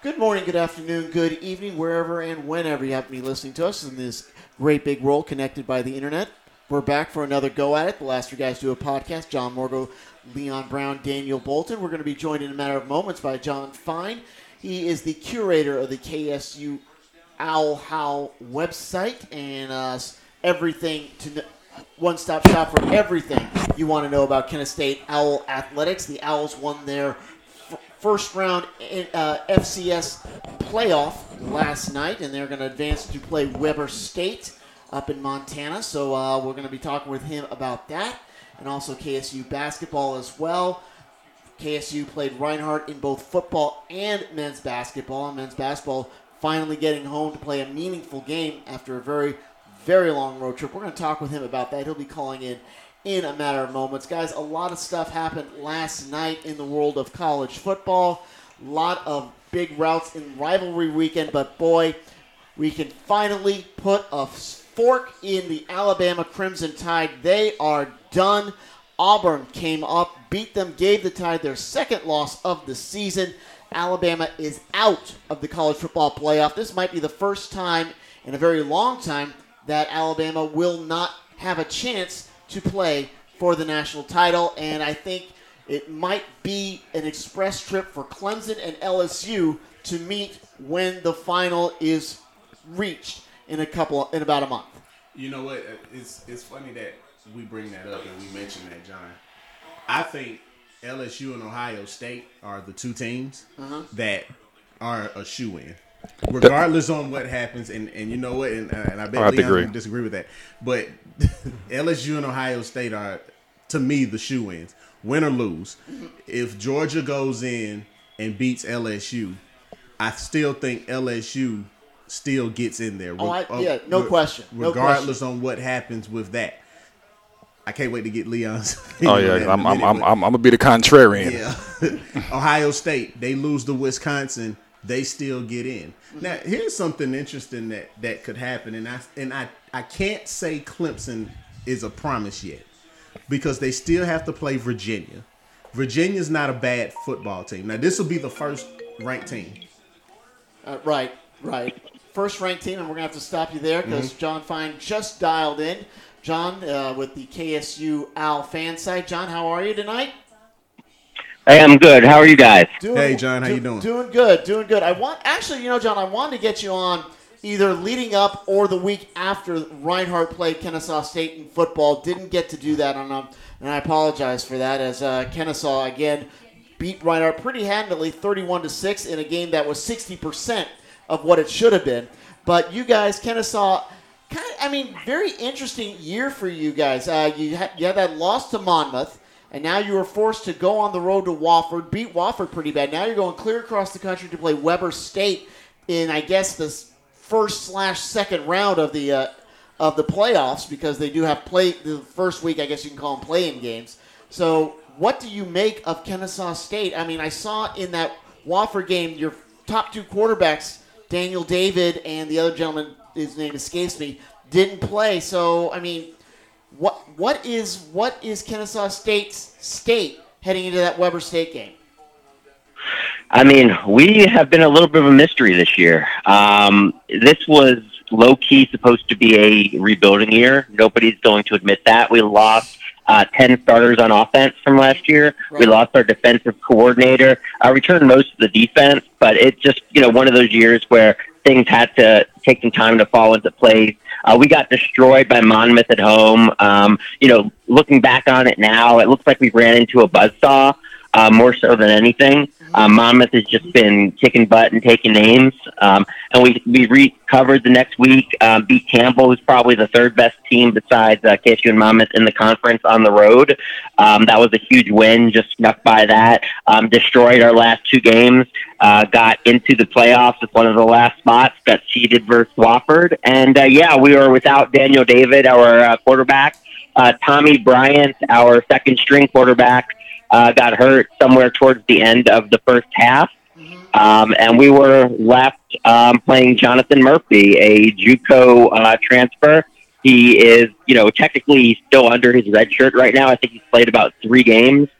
Good morning, good afternoon, good evening, wherever and whenever you happen to be listening to us in this great big world connected by the internet. We're back for another go at it. The last three guys do a podcast. John Morgo, Leon Brown, Daniel Bolton. We're going to be joined in a matter of moments by John Fine. He is the curator of the KSU Owl Howl website and everything to one-stop shop for everything you want to know about Kent State Owl athletics. The Owls won their first round FCS playoff last night, and they're going to advance to play Weber State up in Montana. So we're going to be talking with him about that, and also KSU basketball as well. KSU played Reinhardt in both football and men's basketball, and men's basketball finally getting home to play a meaningful game after a very, very long road trip. We're going to talk with him about that. He'll be calling in a matter of moments. Guys, a lot of stuff happened last night in the world of college football. A lot of big routes in rivalry weekend, but boy, we can finally put a fork in the Alabama Crimson Tide. They are done. Auburn came up, beat them, gave the Tide their second loss of the season. Alabama is out of the college football playoff. This might be the first time in a very long time that Alabama will not have a chance to play for the national title, and I think it might be an express trip for Clemson and LSU to meet when the final is reached in about a month. You know what? It's funny that we bring that up and we mention that, John. I think LSU and Ohio State are the two teams that are a shoe-in. Regardless on what happens, and you know what, and I bet Leon would disagree with that, but LSU and Ohio State are, to me, the shoe-ins. Win or lose. If Georgia goes in and beats LSU, I still think LSU still gets in there. No question. Regardless on what happens with that. I can't wait to get Leon's. Oh yeah, I'm gonna be the contrarian. Yeah, Ohio State, they lose to Wisconsin, they still get in. Now here's something interesting that could happen, and I can't say Clemson is a promise yet because they still have to play Virginia. Virginia's not a bad football team. Now this will be the first ranked team. Right. First ranked team, and we're gonna have to stop you there because John Fine just dialed in. John, with the KSU Owl fan site. John, how are you tonight? Hey, I'm good. How are you guys? Hey, John, how you doing? Doing good. John, I wanted to get you on either leading up or the week after Reinhardt played Kennesaw State in football. Didn't get to do that, and I apologize for that, as Kennesaw, again, beat Reinhardt pretty handily, 31-6, in a game that was 60% of what it should have been. But you guys, Kennesaw, very interesting year for you guys. You had that loss to Monmouth, and now you were forced to go on the road to Wofford, beat Wofford pretty bad. Now you're going clear across the country to play Weber State in, I guess, the first/second round of the playoffs, because they do have the first week, I guess you can call them play-in games. So what do you make of Kennesaw State? I mean, I saw in that Wofford game your top two quarterbacks, Daniel David and the other gentleman, his name escapes me, didn't play. So, I mean, what is Kennesaw State's state heading into that Weber State game? I mean, we have been a little bit of a mystery this year. This was low-key supposed to be a rebuilding year. Nobody's going to admit that. We lost 10 starters on offense from last year. Right. We lost our defensive coordinator. I returned most of the defense, but it's just, one of those years where things had to take some time to fall into place. We got destroyed by Monmouth at home. Looking back on it now, it looks like we ran into a buzzsaw, more so than anything. Monmouth has just been kicking butt and taking names. And we recovered the next week, beat Campbell, who's probably the third best team besides KSU and Monmouth in the conference on the road. That was a huge win, just snuck by that. Destroyed our last two games, got into the playoffs with one of the last spots, got seeded versus Wofford. And, we were without Daniel David, our quarterback. Tommy Bryant, our second-string quarterback, got hurt somewhere towards the end of the first half. And we were left playing Jonathan Murphy, a JUCO transfer. He is, technically still under his red shirt right now. I think he's played about 3 games.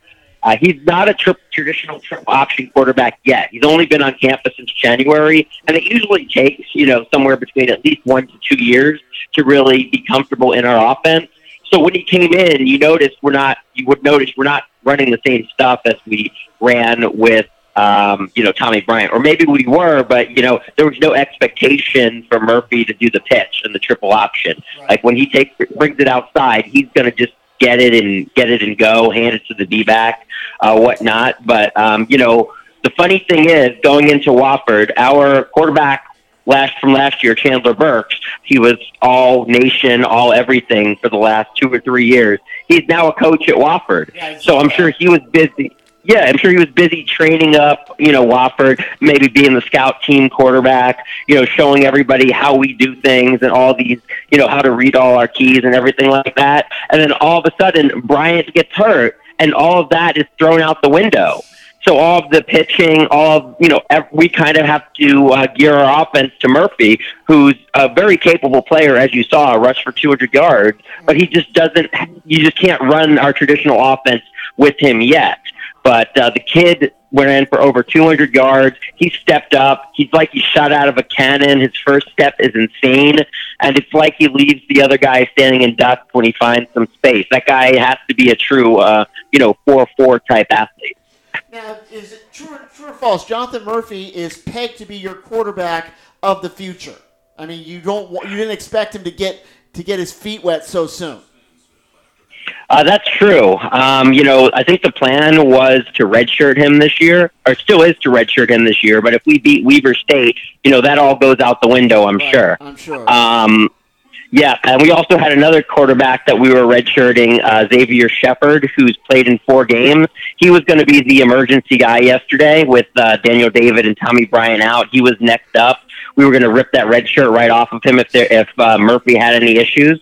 He's not a traditional triple option quarterback yet. He's only been on campus since January, and it usually takes, somewhere between at least 1 to 2 years to really be comfortable in our offense. So when he came in, you would notice we're not running the same stuff as we ran with, Tommy Bryant. Or maybe we were, but, there was no expectation for Murphy to do the pitch and the triple option. Right. Like when he brings it outside, he's going to just get it and go, hand it to the D-back, whatnot. But, the funny thing is, going into Wofford, our quarterback from last year, Chandler Burks, he was all nation, all everything for the last 2 or 3 years. He's now a coach at Wofford. Yeah, so I'm sure he was busy. Yeah, I'm sure he was busy training up, Wofford, maybe being the scout team quarterback, showing everybody how we do things and all these, how to read all our keys and everything like that. And then all of a sudden, Bryant gets hurt, and all of that is thrown out the window. So all of the pitching, we kind of have to gear our offense to Murphy, who's a very capable player, as you saw, rushed for 200 yards, but you just can't run our traditional offense with him yet. But the kid went in for over 200 yards. He stepped up. He's like he's shot out of a cannon. His first step is insane. And it's like he leaves the other guy standing in dust when he finds some space. That guy has to be a true, 4-4 type athlete. Now, is it true or false? Jonathan Murphy is pegged to be your quarterback of the future. I mean, you didn't expect him to get his feet wet so soon. That's true. I think the plan was to redshirt him this year, or still is to redshirt him this year. But if we beat Weber State, that all goes out the window, I'm sure. I'm sure. Yeah, and we also had another quarterback that we were redshirting, Xavier Shepard, who's played in 4 games. He was going to be the emergency guy yesterday with Daniel David and Tommy Bryant out. He was next up. We were going to rip that red shirt right off of him if Murphy had any issues.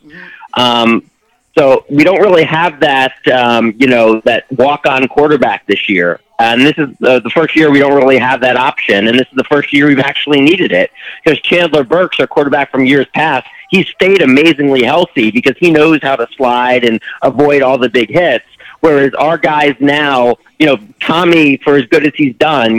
So we don't really have that, that walk-on quarterback this year. And this is the first year we don't really have that option. And this is the first year we've actually needed it. Because Chandler Burks, our quarterback from years past, he's stayed amazingly healthy because he knows how to slide and avoid all the big hits. Whereas our guys now, Tommy, for as good as he's done,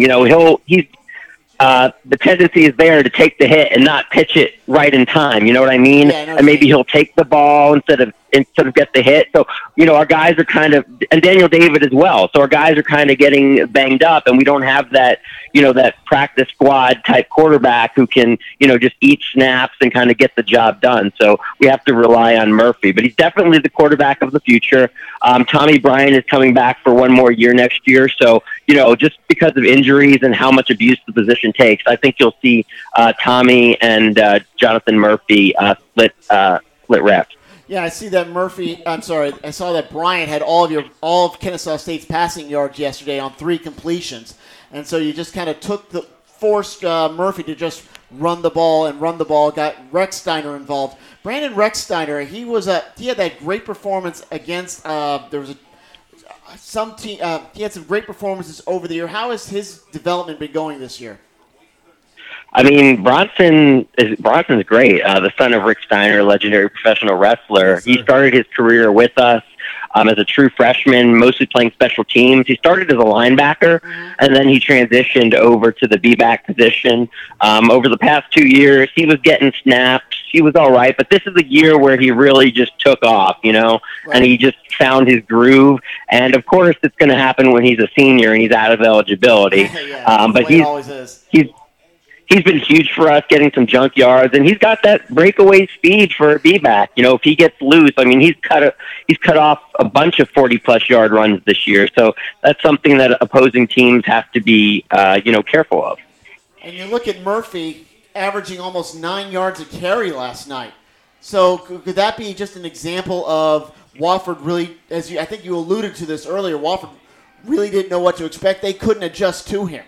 the tendency is there to take the hit and not pitch it right in time. You know what I mean? Yeah, and maybe he'll take the ball instead of get the hit. So, our guys are kind of, and Daniel David as well. So our guys are kind of getting banged up, and we don't have that, that practice squad type quarterback who can, just eat snaps and kind of get the job done. So we have to rely on Murphy, but he's definitely the quarterback of the future. Tommy Bryant is coming back for 1 more year next year. So, just because of injuries and how much abuse the position takes, I think you'll see Tommy and Jonathan Murphy split reps. Yeah, I see that I saw that Bryant had all of Kennesaw State's passing yards yesterday on 3 completions. And so you just kind of forced Murphy to just run the ball, got Rechsteiner involved. Brandon Rechsteiner, he had that great performance against, there was some team, he had some great performances over the year. How has his development been going this year? I mean, Bronson's great. The son of Rick Steiner, legendary professional wrestler. He started his career with us as a true freshman, mostly playing special teams. He started as a linebacker, and then he transitioned over to the B-back position. Over the past 2 years, he was getting snaps. He was all right, but this is a year where he really just took off, right. And he just found his groove. And, of course, it's going to happen when he's a senior and he's out of eligibility. But he always is. He's been huge for us, getting some junk yards, and he's got that breakaway speed for a B-back. If he gets loose, I mean, he's cut off a bunch of 40-plus yard runs this year. So that's something that opposing teams have to be, careful of. And you look at Murphy averaging almost 9 yards a carry last night. So could that be just an example of Wofford really, I think you alluded to this earlier, Wofford really didn't know what to expect. They couldn't adjust to him.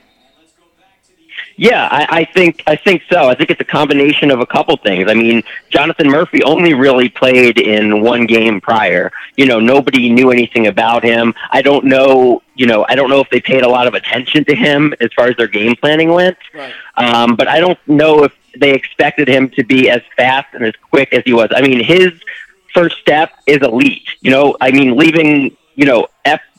Yeah, I think so. I think it's a combination of a couple things. I mean, Jonathan Murphy only really played in 1 game prior. Nobody knew anything about him. I don't know if they paid a lot of attention to him as far as their game planning went. Right. But I don't know if they expected him to be as fast and as quick as he was. I mean, his first step is elite. Leaving,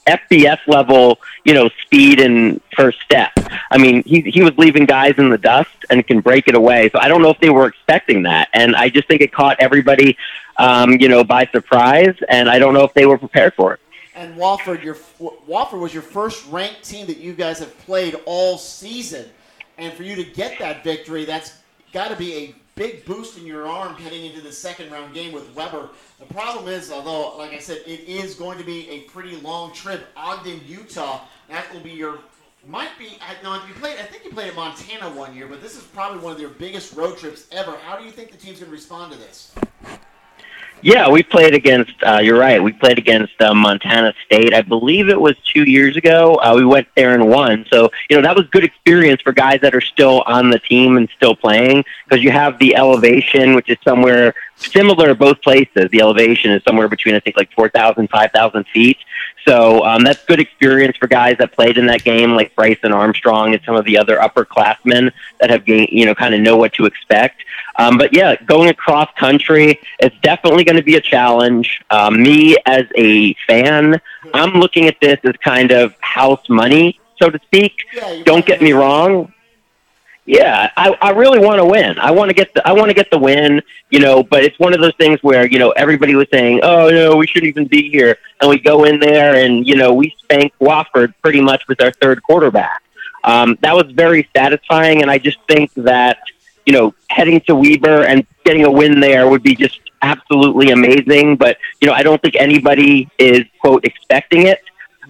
FBS level, speed and first step. I mean, he was leaving guys in the dust and can break it away. So I don't know if they were expecting that. And I just think it caught everybody, by surprise. And I don't know if they were prepared for it. And Wofford was your first ranked team that you guys have played all season. And for you to get that victory, that's got to be a big boost in your arm heading into the second round game with Weber. The problem is, although, like I said, it is going to be a pretty long trip. Ogden, Utah, that will be I think you played at Montana one year, but this is probably one of your biggest road trips ever. How do you think the team's going to respond to this? Yeah, we played against, you're right, we played against Montana State. I believe it was 2 years ago. We went there and won. So, that was good experience for guys that are still on the team and still playing, because you have the elevation, which is somewhere similar both places. The elevation is somewhere between, I think, like 4,000, 5,000 feet. So that's good experience for guys that played in that game, like Bryson Armstrong and some of the other upperclassmen that have gained, kind of know what to expect. But yeah, going across country, it's definitely going to be a challenge. Me as a fan, I'm looking at this as kind of house money, so to speak. Yeah, don't get me wrong. Yeah, I really want to win. I want to get the win, but it's one of those things where, everybody was saying, oh, no, we shouldn't even be here. And we go in there and, we spank Wofford pretty much with our third quarterback. That was very satisfying. And I just think that, heading to Weber and getting a win there would be just absolutely amazing. But, I don't think anybody is, quote, expecting it.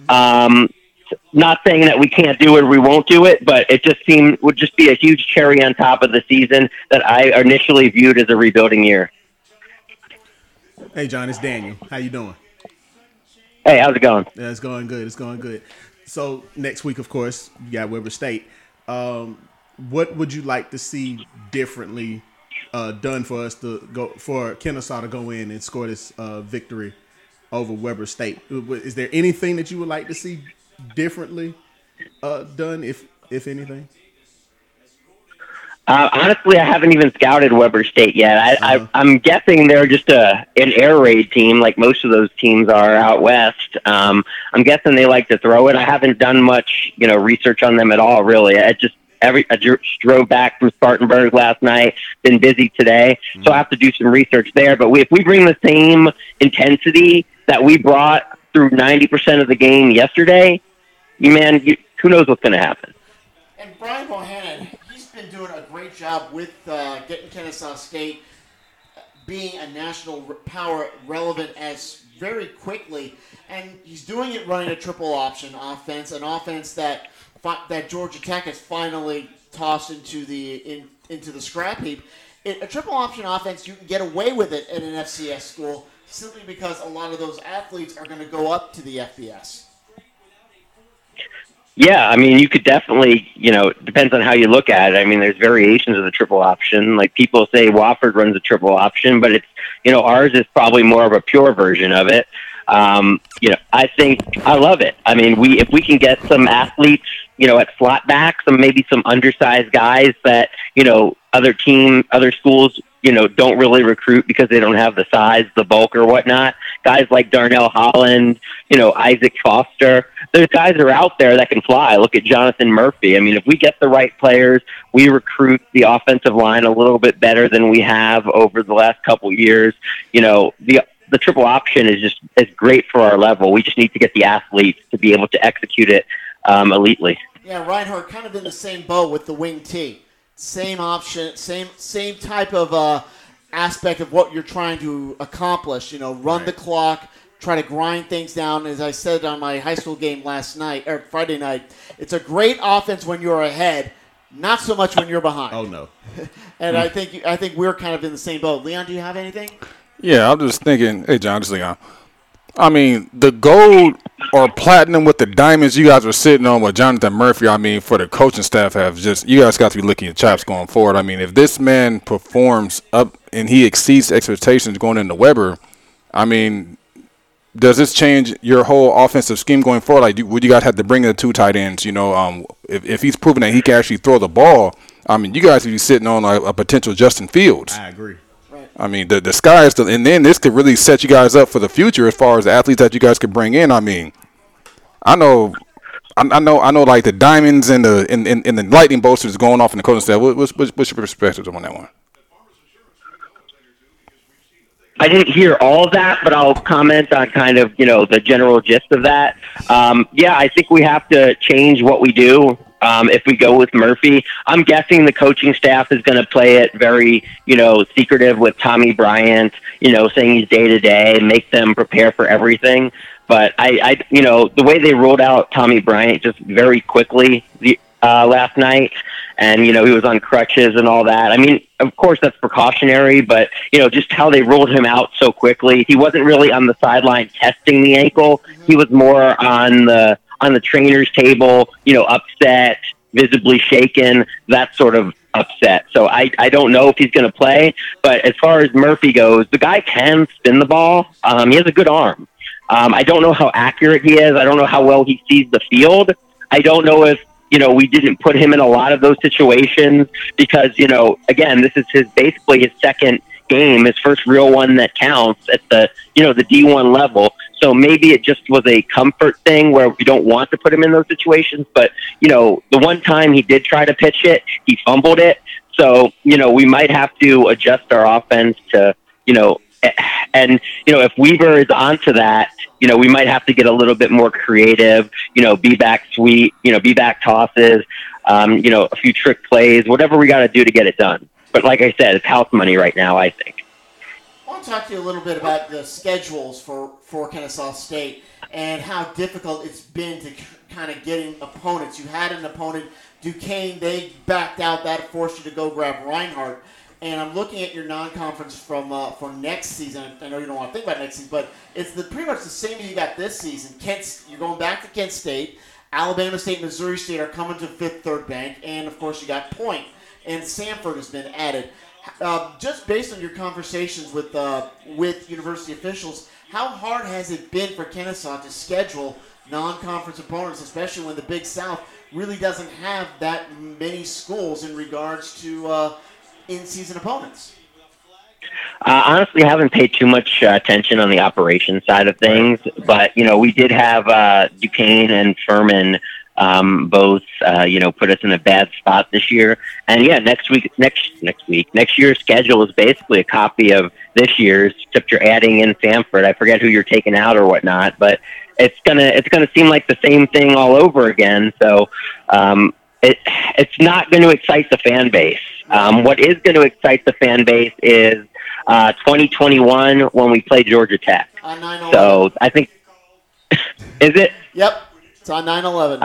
Not saying that we can't do it or we won't do it, but it just would just be a huge cherry on top of the season that I initially viewed as a rebuilding year. Hey, John, it's Daniel. How you doing? Hey, how's it going? Yeah, it's going good. It's going good. So next week, of course, you got Weber State. What would you like to see differently done for us for Kennesaw to go in and score this victory over Weber State? Is there anything that you would like to see differently done, if anything? Honestly, I haven't even scouted Weber State yet. I'm guessing they're just an air raid team, like most of those teams are out west. I'm guessing they like to throw it. I haven't done much, research on them at all, really. I drove back from Spartanburg last night. Been busy today, so I have to do some research there. But if we bring the same intensity that we brought through 90% of the game yesterday, who knows what's going to happen? And Brian Bohannon, he's been doing a great job with getting Kennesaw State being a national power relevant as very quickly, and he's doing it running a triple option offense, an offense that Georgia Tech has finally tossed into the scrap heap. A triple option offense, you can get away with it at an FCS school simply because a lot of those athletes are going to go up to the FBS. Yeah, I mean, you could definitely, depends on how you look at it. I mean, there's variations of the triple option. Like people say Wofford runs a triple option, but it's, ours is probably more of a pure version of it. I think I love it. I mean, if we can get some athletes, at slot back, maybe some undersized guys that, other schools, don't really recruit because they don't have the size, the bulk or whatnot. Guys like Darnell Holland, Isaac Foster, those guys are out there that can fly. Look at Jonathan Murphy. I mean, if we get the right players, we recruit the offensive line a little bit better than we have over the last couple years. The triple option is great for our level. We just need to get the athletes to be able to execute it elitely. Yeah, Reinhardt kind of in the same boat with the wing T. Same option, same type of aspect of what you're trying to accomplish. Run the clock, try to grind things down. As I said on my high school game Friday night, it's a great offense when you're ahead, not so much when you're behind. Oh no. And I think we're kind of in the same boat. Leon, do you have anything? Yeah, I'm just thinking. Hey, John, this is Leon. I mean, the gold or platinum with the diamonds you guys were sitting on with Jonathan Murphy, I mean, for the coaching staff you guys got to be licking your chops going forward. I mean, if this man performs up and he exceeds expectations going into Weber, I mean, does this change your whole offensive scheme going forward? Like, would you guys have to bring in the two tight ends? If he's proven that he can actually throw the ball, I mean, you guys would be sitting on a potential Justin Fields. I agree. I mean, the sky is and then this could really set you guys up for the future as far as the athletes that you guys could bring in. I mean, I know. Like the diamonds and the lightning bolts is going off in the coaching staff. What's your perspective on that one? I didn't hear all of that, but I'll comment on kind of, the general gist of that. Yeah, I think we have to change what we do if we go with Murphy. I'm guessing the coaching staff is going to play it very, secretive with Tommy Bryant, saying he's day-to-day, make them prepare for everything. But the way they rolled out Tommy Bryant just very quickly last night, and, he was on crutches and all that. I mean, of course, that's precautionary, but, just how they rolled him out so quickly. He wasn't really on the sideline testing the ankle. He was more on the trainer's table, upset, visibly shaken, that sort of upset. So I don't know if he's going to play. But as far as Murphy goes, the guy can spin the ball. He has a good arm. I don't know how accurate he is. I don't know how well he sees the field. I don't know if, we didn't put him in a lot of those situations because, again, this is basically his second game, his first real one that counts at the, the D1 level. So maybe it just was a comfort thing where we don't want to put him in those situations. But, the one time he did try to pitch it, he fumbled it. So, we might have to adjust our offense to, and, if Weaver is onto that, we might have to get a little bit more creative, be back sweet, be back tosses, a few trick plays, whatever we got to do to get it done. But like I said, it's house money right now, I think. I want to talk to you a little bit about the schedules for Kennesaw State and how difficult it's been to kind of getting opponents. You had an opponent, Duquesne, they backed out. That forced you to go grab Reinhardt. And I'm looking at your non-conference for next season. I know you don't want to think about next season, but it's pretty much the same as you got this season. You're going back to Kent State. Alabama State, Missouri State are coming to Fifth Third Bank. And, of course, you got Point. And Samford has been added. Just based on your conversations with university officials, how hard has it been for Kennesaw to schedule non-conference opponents, especially when the Big South really doesn't have that many schools in regards to in-season opponents? Honestly, I haven't paid too much attention on the operations side of things, but, we did have Duquesne and Furman both, put us in a bad spot this year. And yeah, next year's schedule is basically a copy of this year's, except you're adding in Samford. I forget who you're taking out or whatnot, but it's gonna seem like the same thing all over again. So it's not going to excite the fan base. What is going to excite the fan base is 2021 when we play Georgia Tech. On 9/11. So I think, is it? Yep, it's on 9/11.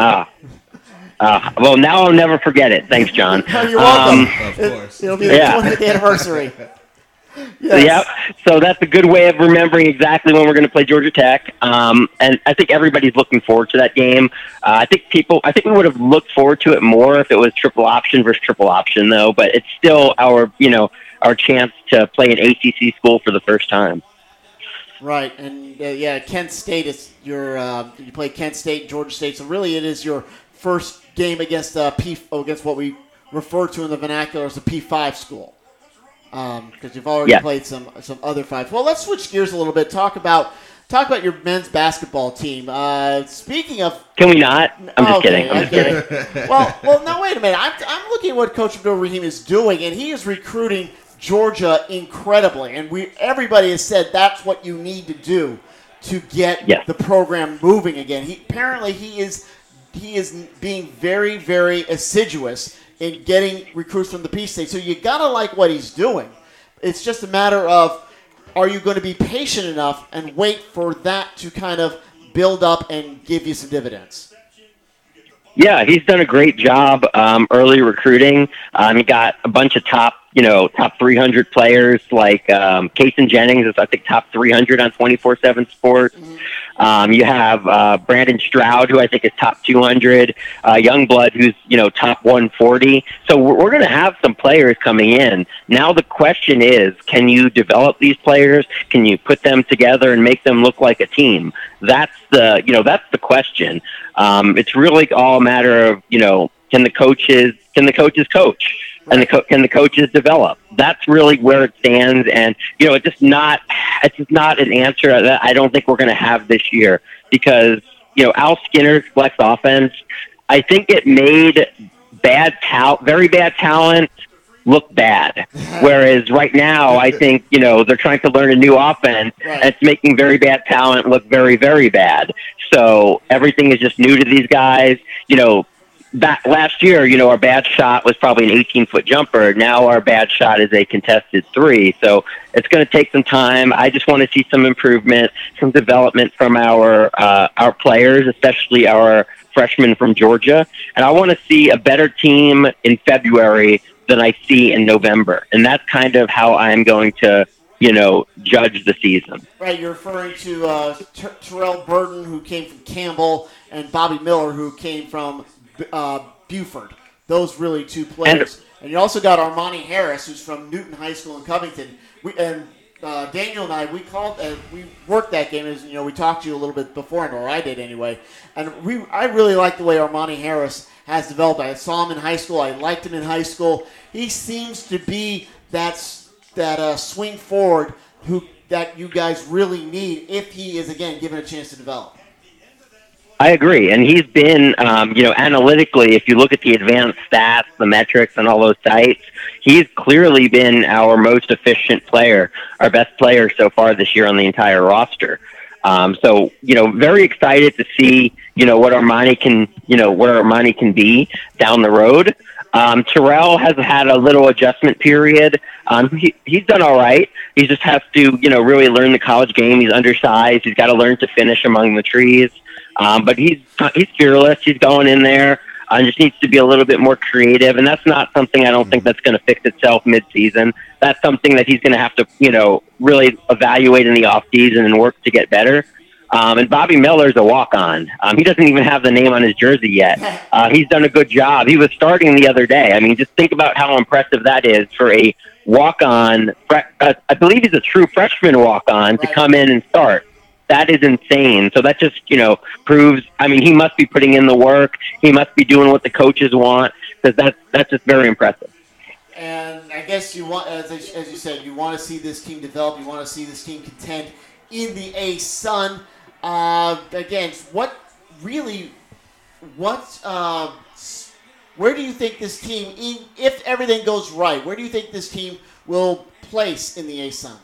Well, now I'll never forget it. Thanks, John. You're welcome. Of course. It'll be the 20th anniversary. Yes. Yep. So that's a good way of remembering exactly when we're going to play Georgia Tech. And I think everybody's looking forward to that game. I think we would have looked forward to it more if it was triple option versus triple option, though. But it's still our chance to play an ACC school for the first time. Right, and Kent State is you play Kent State, Georgia State. So really, it is your first game against against what we refer to in the vernacular as a P5 school. Because you've already played some other fives. Well, let's switch gears a little bit. Talk about your men's basketball team. Speaking of, can we not? I'm just kidding. Well, no, wait a minute. I'm looking at what Coach Abdul Rahim is doing, and he is recruiting Georgia incredibly. And everybody has said that's what you need to do to get the program moving again. He is being very, very assiduous in getting recruits from the Peach State. So you got to like what he's doing. It's just a matter of, are you going to be patient enough and wait for that to kind of build up and give you some dividends? Yeah, he's done a great job early recruiting. He got a bunch of top 300 players like Kason Jennings is, I think, top 300 on 24/7 Sports. You have Brandon Stroud, who I think is top 200. Youngblood, who's top 140. So we're going to have some players coming in. Now the question is, can you develop these players? Can you put them together and make them look like a team? That's the question. It's really all a matter of can the coaches coach? And can the coaches develop? That's really where it stands. And, it's just not an answer that I don't think we're going to have this year because, Al Skinner's flex offense, I think it made very bad talent look bad. Whereas right now, I think, they're trying to learn a new offense, and it's making very bad talent look very, very bad. So everything is just new to these guys. Back last year, our bad shot was probably an 18-foot jumper. Now our bad shot is a contested 3. So it's going to take some time. I just want to see some improvement, some development from our players, especially our freshmen from Georgia. And I want to see a better team in February than I see in November. And that's kind of how I'm going to, judge the season. Right, you're referring to Terrell Burton, who came from Campbell, and Bobby Miller, who came from Buford. Those really two players. And you also got Armani Harris, who's from Newton High School in Covington. Daniel and I, we worked that game. As we talked to you a little bit before, or I did anyway. And I really like the way Armani Harris has developed. I saw him in high school. I liked him in high school. He seems to be that swing forward that you guys really need if he is, again, given a chance to develop. I agree. And he's been, analytically, if you look at the advanced stats, the metrics, and all those sites, he's clearly been our most efficient player, our best player so far this year on the entire roster. So, very excited to see, what Armani can be down the road. Terrell has had a little adjustment period. He's done all right. He just has to, really learn the college game. He's undersized. He's got to learn to finish among the trees. But he's fearless. He's going in there. Just needs to be a little bit more creative, and that's not something I don't think that's going to fix itself mid-season. That's something that he's going to have to, really evaluate in the off-season and work to get better. And Bobby Miller's a walk-on. He doesn't even have the name on his jersey yet. He's done a good job. He was starting the other day. I mean, just think about how impressive that is for a walk-on. I believe he's a true freshman walk-on to come in and start. That is insane. So that just, proves, he must be putting in the work. He must be doing what the coaches want, because that's just very impressive. And I guess you want, as you said, you want to see this team develop. You want to see this team contend in the A-Sun. Again, where do you think this team, if everything goes right, where do you think this team will place in the A-Sun?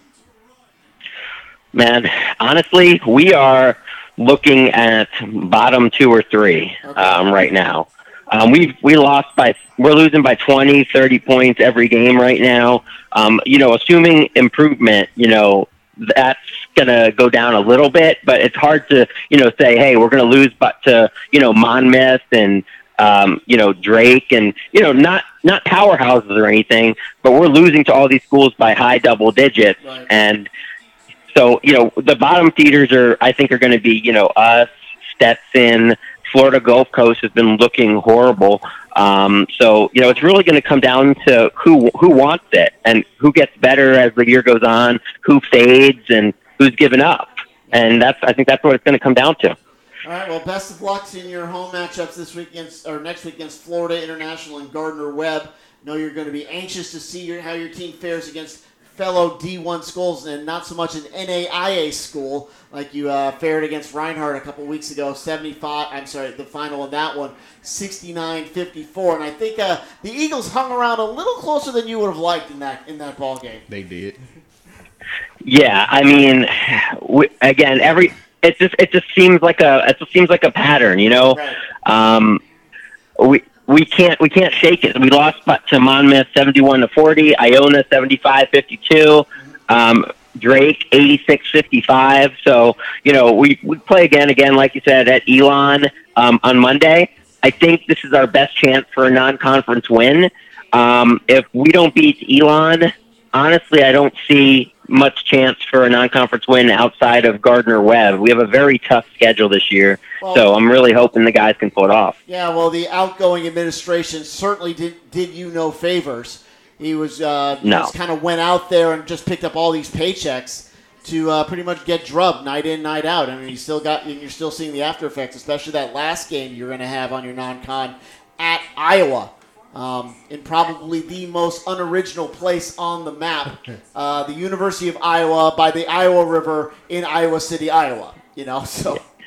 Man, honestly, we are looking at bottom 2 or 3 right now. We're losing by 20, 30 points every game right now. Assuming improvement, that's going to go down a little bit, but it's hard to, say, hey, we're going to lose to, Monmouth and, Drake and, not powerhouses or anything, but we're losing to all these schools by high double digits. Right. And so, the bottom feeders I think are going to be, us, Stetson, Florida Gulf Coast has been looking horrible. So, it's really going to come down to who wants it and who gets better as the year goes on, who fades and who's given up. And I think that's what it's going to come down to. All right. Well, best of luck in your home matchups next week against Florida International and Gardner-Webb. I know you're going to be anxious to see how your team fares against fellow D1 schools and not so much an NAIA school like you fared against Reinhardt a couple weeks ago. The final in that one, 69-54. And I think the Eagles hung around a little closer than you would have liked in that ball game. They did. Yeah, it just seems like a pattern, Right. We can't shake it. We lost to Monmouth 71-40, Iona 75-52, Drake 86-55. So we play again like you said at Elon on Monday. I think this is our best chance for a non-conference win. If we don't beat Elon, honestly, I don't see much chance for a non-conference win outside of Gardner-Webb. We have a very tough schedule this year, so I'm really hoping the guys can pull it off. Yeah, well, the outgoing administration certainly did you no favors. He was just kind of went out there and just picked up all these paychecks to pretty much get drubbed night in, night out. I mean, you're still seeing the after effects, especially that last game you're going to have on your non-con at Iowa. In probably the most unoriginal place on the map, the University of Iowa by the Iowa River in Iowa City, Iowa. So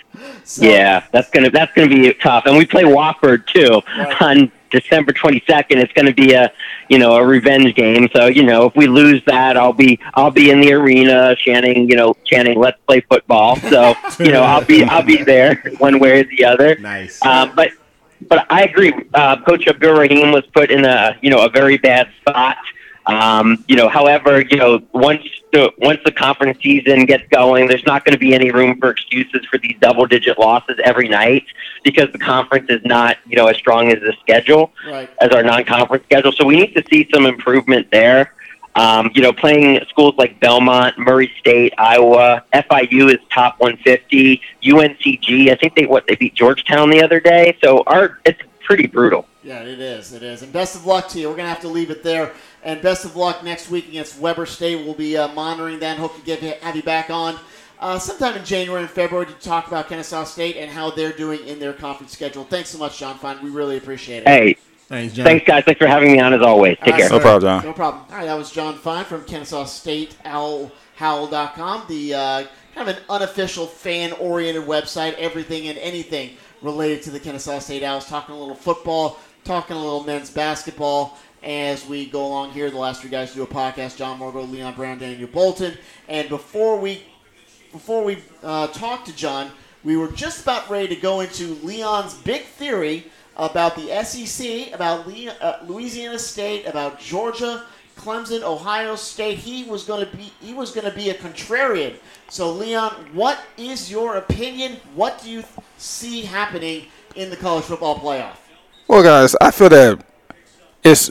So, Yeah, that's gonna be tough. And we play Wofford too on December 22nd. It's gonna be a revenge game. So if we lose that, I'll be in the arena chanting "Let's play football." So I'll be there one way or the other. Nice. But I agree. Coach Abdul Rahim was put in a very bad spot. However, once the conference season gets going, there's not going to be any room for excuses for these double-digit losses every night because the conference is not, as strong as the schedule, as our non-conference schedule. So we need to see some improvement there. Playing schools like Belmont, Murray State, Iowa, FIU is top 150. UNCG, I think they beat Georgetown the other day. So it's pretty brutal. Yeah, it is. And best of luck to you. We're going to have to leave it there. And best of luck next week against Weber State. We'll be monitoring that. Hope to have you back on sometime in January and February to talk about Kennesaw State and how they're doing in their conference schedule. Thanks so much, John Fine. We really appreciate it. Hey. Thanks, John. Thanks, guys. Thanks for having me on as always. Take care. No problem, John. No problem. All right, that was John Fine from Kennesaw State, Howl.com, the kind of an unofficial fan-oriented website, everything and anything related to the Kennesaw State Owls, talking a little football, talking a little men's basketball as we go along here. The last three guys do a podcast, John Morgo, Leon Brown, Daniel Bolton. And before we talk to John, we were just about ready to go into Leon's big theory about the SEC, about Louisiana State, about Georgia, Clemson, Ohio State. He was going to be a contrarian. So, Leon, what is your opinion? What do you see happening in the college football playoff? Well, guys, I feel that it's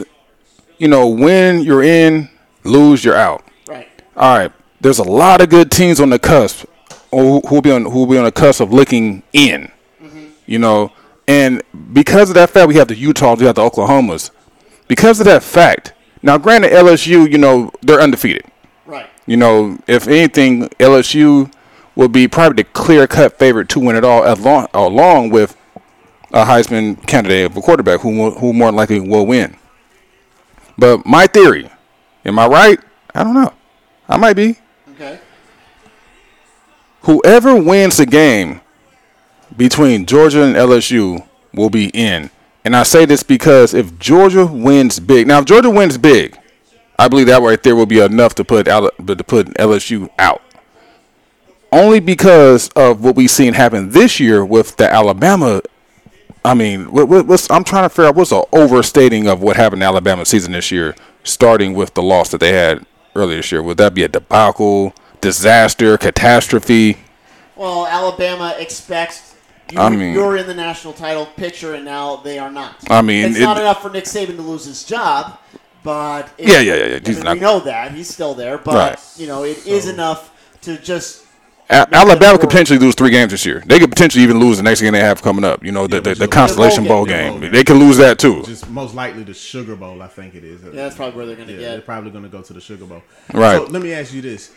win you're in, lose you're out. Right. All right. There's a lot of good teams on the cusp, who'll be on the cusp of looking in. Mm-hmm. And because of that fact, we have the Utahs, we have the Oklahomas. Because of that fact, now granted LSU, they're undefeated. Right. If anything, LSU will be probably the clear-cut favorite to win it all, along with a Heisman candidate of a quarterback who more likely will win. But my theory, am I right? I don't know. I might be. Okay. Whoever wins the game between Georgia and LSU will be in. And I say this because if Georgia wins big, now if Georgia wins big, I believe that right there will be enough to put LSU out. Only because of what we've seen happen this year with the Alabama. I mean, I'm trying to figure out what's the overstating of what happened in Alabama season this year, starting with the loss that they had earlier this year. Would that be a debacle, disaster, catastrophe? Well, Alabama expects you're in the national title picture, and now they are not. I mean, it's not enough for Nick Saban to lose his job, but yeah. We know that he's still there, but it is enough to just. Alabama could potentially lose 3 games this year. They could potentially even lose the next game they have coming up. The Constellation Bowl game. They could lose that too. Just most likely the Sugar Bowl, I think it is. Yeah, that's probably where they're going to get. They're probably going to go to the Sugar Bowl. Right. So let me ask you this: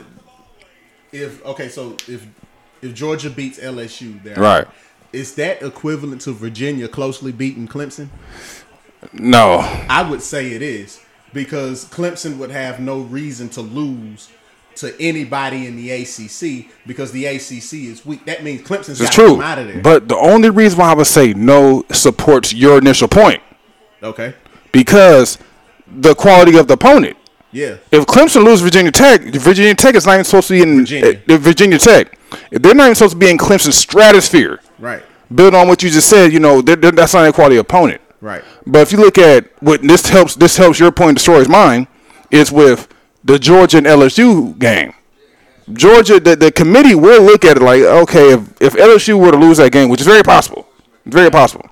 If Georgia beats LSU, there, right, is that equivalent to Virginia closely beating Clemson? No, I would say it is because Clemson would have no reason to lose to anybody in the ACC because the ACC is weak. That means Clemson's got to come out of there. But the only reason why I would say no supports your initial point. Okay. Because the quality of the opponent. Yeah. If Clemson loses Virginia Tech is not even supposed to be in Virginia Tech. They're not even supposed to be in Clemson's stratosphere. Right. Build on what you just said, that's not a quality opponent. Right. But if you look at what this helps your point destroys mine, is with the Georgia and LSU game. Georgia, the committee will look at it like, okay, if LSU were to lose that game, which is very possible, the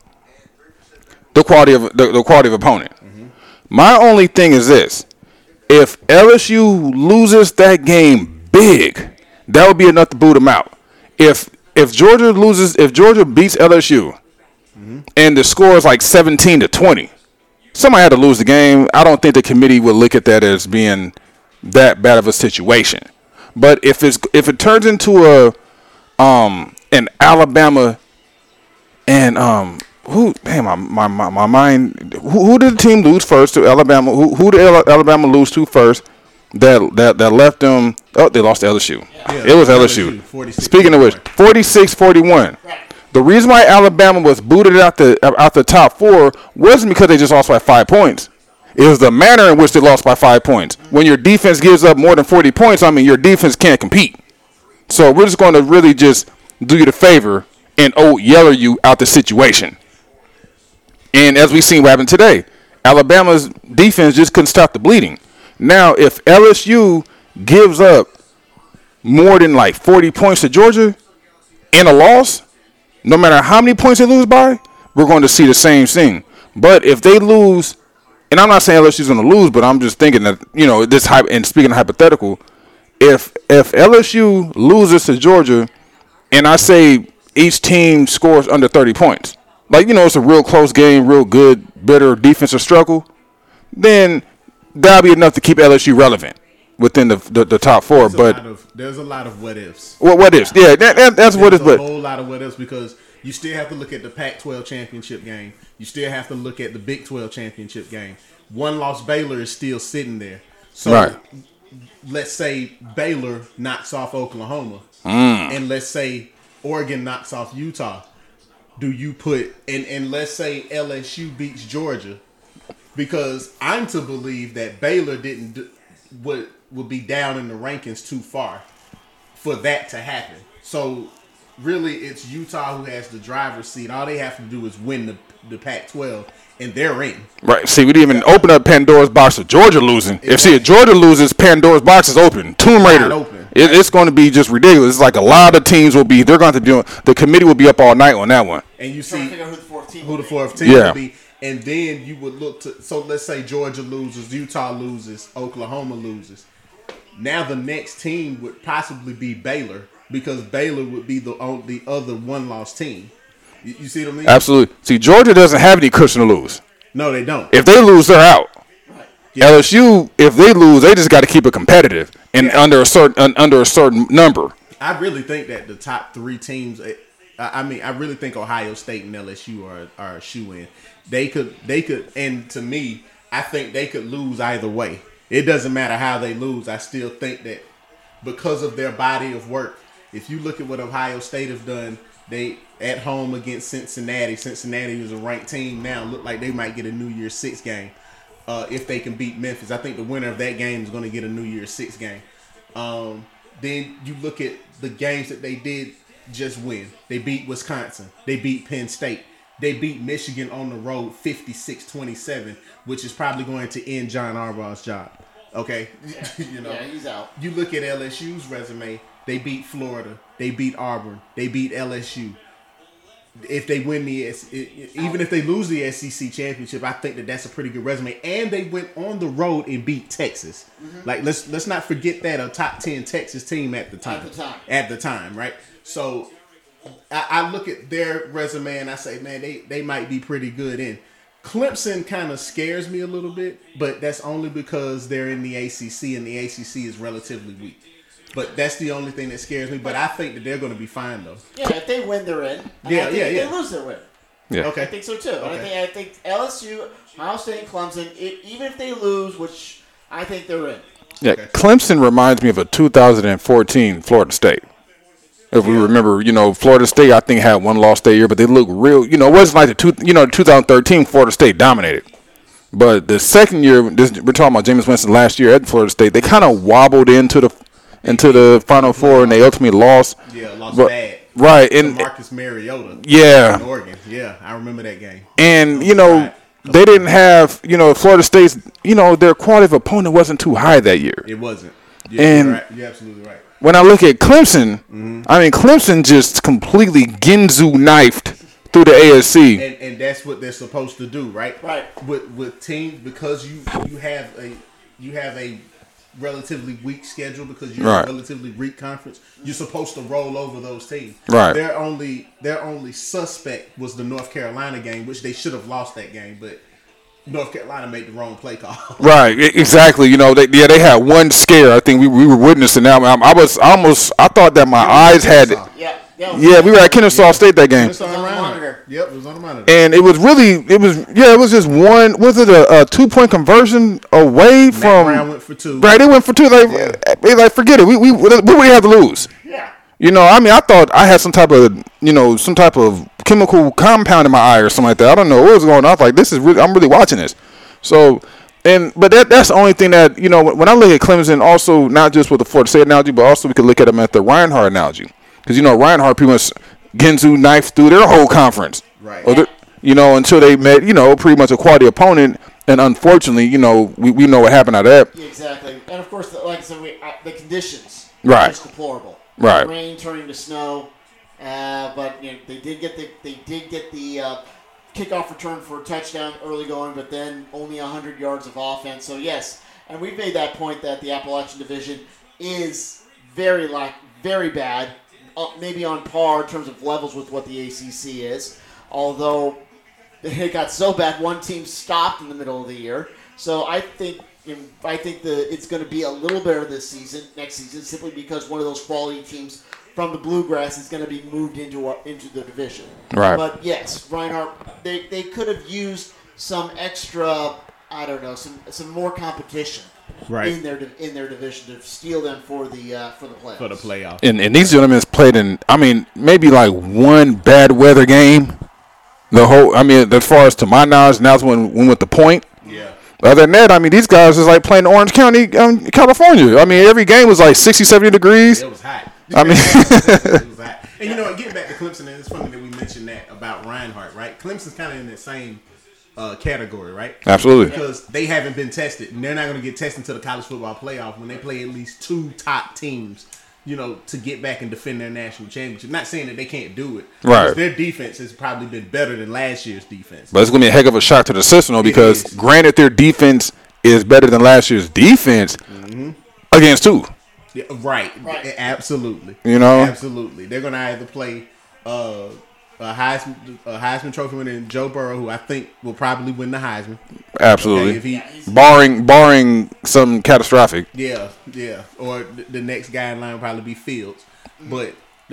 quality of opponent. Mm-hmm. My only thing is this: if LSU loses that game big, that would be enough to boot them out. If Georgia beats LSU, mm-hmm. and the score is like 17-20, somebody had to lose the game. I don't think the committee would look at that as being that bad of a situation. But if it turns into an Alabama and who did the team lose first to Alabama? Who did Alabama lose to first? that left them. Oh, they lost to LSU. Yeah, It was LSU. 46, Speaking of which, 46-41. The reason why Alabama was booted out the top 4 wasn't because they just lost by 5 points. It was the manner in which they lost by 5 points. When your defense gives up more than 40 points, I mean, your defense can't compete. So we're just going to really just do you the favor and yeller you out the situation. And as we've seen what happened today, Alabama's defense just couldn't stop the bleeding. Now, if LSU gives up more than like 40 points to Georgia in a loss, no matter how many points they lose by, we're going to see the same thing. But if they lose, and I'm not saying LSU's going to lose, but I'm just thinking that, this hype, and speaking of hypothetical, if LSU loses to Georgia, and I say each team scores under 30 points, it's a real close game, real good, bitter defensive struggle, then that'll be enough to keep LSU relevant within the top 4. There's a lot of what ifs. What ifs? Yeah, that's what ifs. There's a whole lot of what ifs because you still have to look at the Pac-12 championship game. You still have to look at the Big 12 championship game. One loss Baylor is still sitting there. So right. Let's say Baylor knocks off Oklahoma, and let's say Oregon knocks off Utah. Do you put and let's say LSU beats Georgia? Because I'm to believe that Baylor would be down in the rankings too far for that to happen. So really, it's Utah who has the driver's seat. All they have to do is win the Pac-12, and they're in. Right. See, we didn't even open up Pandora's box with Georgia losing. Exactly. If Georgia loses, Pandora's box is open. Tomb Raider. Open. It's going to be just ridiculous. It's like a lot of teams will be. They're going to be doing. The committee will be up all night on that one. And you see who the fourth team will be. And then you would look to. So let's say Georgia loses, Utah loses, Oklahoma loses. Now the next team would possibly be Baylor because Baylor would be the other one-loss team. You see what I mean? Absolutely. See, Georgia doesn't have any cushion to lose. No, they don't. If they lose, they're out. Right. Yeah. LSU, if they lose, they just got to keep it competitive and under a certain number. I really think that the top 3 teams. I really think Ohio State and LSU are a shoe-in. They could, and to me, I think they could lose either way. It doesn't matter how they lose. I still think that because of their body of work, if you look at what Ohio State have done, they at home against Cincinnati. Cincinnati is a ranked team now. Look like they might get a New Year's 6 game if they can beat Memphis. I think the winner of that game is going to get a New Year's 6 game. Then you look at the games that they did just win. They beat Wisconsin. They beat Penn State. They beat Michigan on the road 56-27, which is probably going to end John Harbaugh's job. Okay? Yeah, he's out. You look at LSU's resume. They beat Florida. They beat Auburn. They beat LSU. If they win even if they lose the SEC championship, I think that's a pretty good resume. And they went on the road and beat Texas. Mm-hmm. Like let's not forget that a top 10 Texas team at the time, right? So I look at their resume and I say, man, they might be pretty good. And Clemson kind of scares me a little bit, but that's only because they're in the ACC and the ACC is relatively weak. But that's the only thing that scares me. But I think that they're going to be fine, though. Yeah, if they win, they're in. And If they lose, they're in. Yeah. Okay. I think so, too. Okay. I think LSU, Ohio State, and Clemson, even if they lose, which I think they're in. Yeah, Okay. Clemson reminds me of a 2014 Florida State. If we remember, Florida State, I think, had one loss that year, but they look real. It wasn't like the 2013 Florida State dominated. But the second year, we're talking about Jameis Winston last year at Florida State, they kind of wobbled into the Final Four, and they ultimately lost. Yeah, lost bad. Right. And Marcus Mariota. Yeah. In Oregon. Yeah, I remember that game. And, they didn't have, Florida State's, their quality of opponent wasn't too high that year. It wasn't. Yeah, And you're absolutely right. when I look at Clemson, Clemson just completely Ginzu knifed through the ASC. And that's what they're supposed to do, right? Right. With teams, because you have a relatively weak schedule because you're Right. a relatively weak conference. You're supposed to roll over those teams. Right. Their only suspect was the North Carolina game, which they should have lost that game, but North Carolina made the wrong play call. Right, exactly. They had one scare. I think we were witnessing that. I thought that my eyes had. Yeah, we were at Kennesaw State that game. It was on the monitor. Yep, it was on the monitor. And it was just one. Was it a 2-point conversion away Matt from? Brown went for 2. Right, they went for 2. Like forget it. What do we have to lose? Yeah. You know, I mean, I thought I had some type of chemical compound in my eye or something like that. I don't know what was going on. I was like, this is really, I'm really watching this. So, but that's the only thing that, you know, when I look at Clemson, also not just with the Florida State analogy, but also we could look at them at the Reinhardt analogy. Because, you know, Reinhardt pretty much Ginzu knifed through their whole conference. Right. You know, until they met, you know, pretty much a quality opponent. And unfortunately, you know, we know what happened out of that. Yeah, exactly. And, of course, like I said, the conditions Right. are just deplorable. Right. Rain turning to snow. But you know, they did get the kickoff return for a touchdown early going, but then only 100 yards of offense. So yes, and we've made that point that the Appalachian Division is very bad, maybe on par in terms of levels with what the ACC is. Although it got so bad, one team stopped in the middle of the year. So I think it's going to be a little better next season, simply because one of those quality teams from the Bluegrass is going to be moved into the division. Right. But yes, Reinhardt, they could have used some extra, I don't know, some more competition in their division to steal them for the playoffs. For the playoffs. And these gentlemen played in, I mean, maybe like one bad weather game. As far as to my knowledge, now it's when with the point. Yeah. Other than that, I mean, these guys is like playing Orange County, California. I mean, every game was like 60, 70 degrees. It was hot. I mean, it was hot. And, you know, getting back to Clemson, and it's funny that we mentioned that about Reinhardt, right? Clemson's kind of in that same category, right? Absolutely. Because they haven't been tested, and they're not going to get tested until the college football playoff when they play at least 2 top teams, you know, to get back and defend their national championship. Not saying that they can't do it. Right. Because their defense has probably been better than last year's defense. But it's going to be a heck of a shock to the system, though, because granted their defense is better than last year's defense against 2. Yeah, right. Absolutely. You know? Absolutely. They're going to either play a Heisman Trophy winner in Joe Burrow, who I think will probably win the Heisman. Absolutely. Okay, barring some catastrophic. Yeah. Or the next guy in line will probably be Fields. But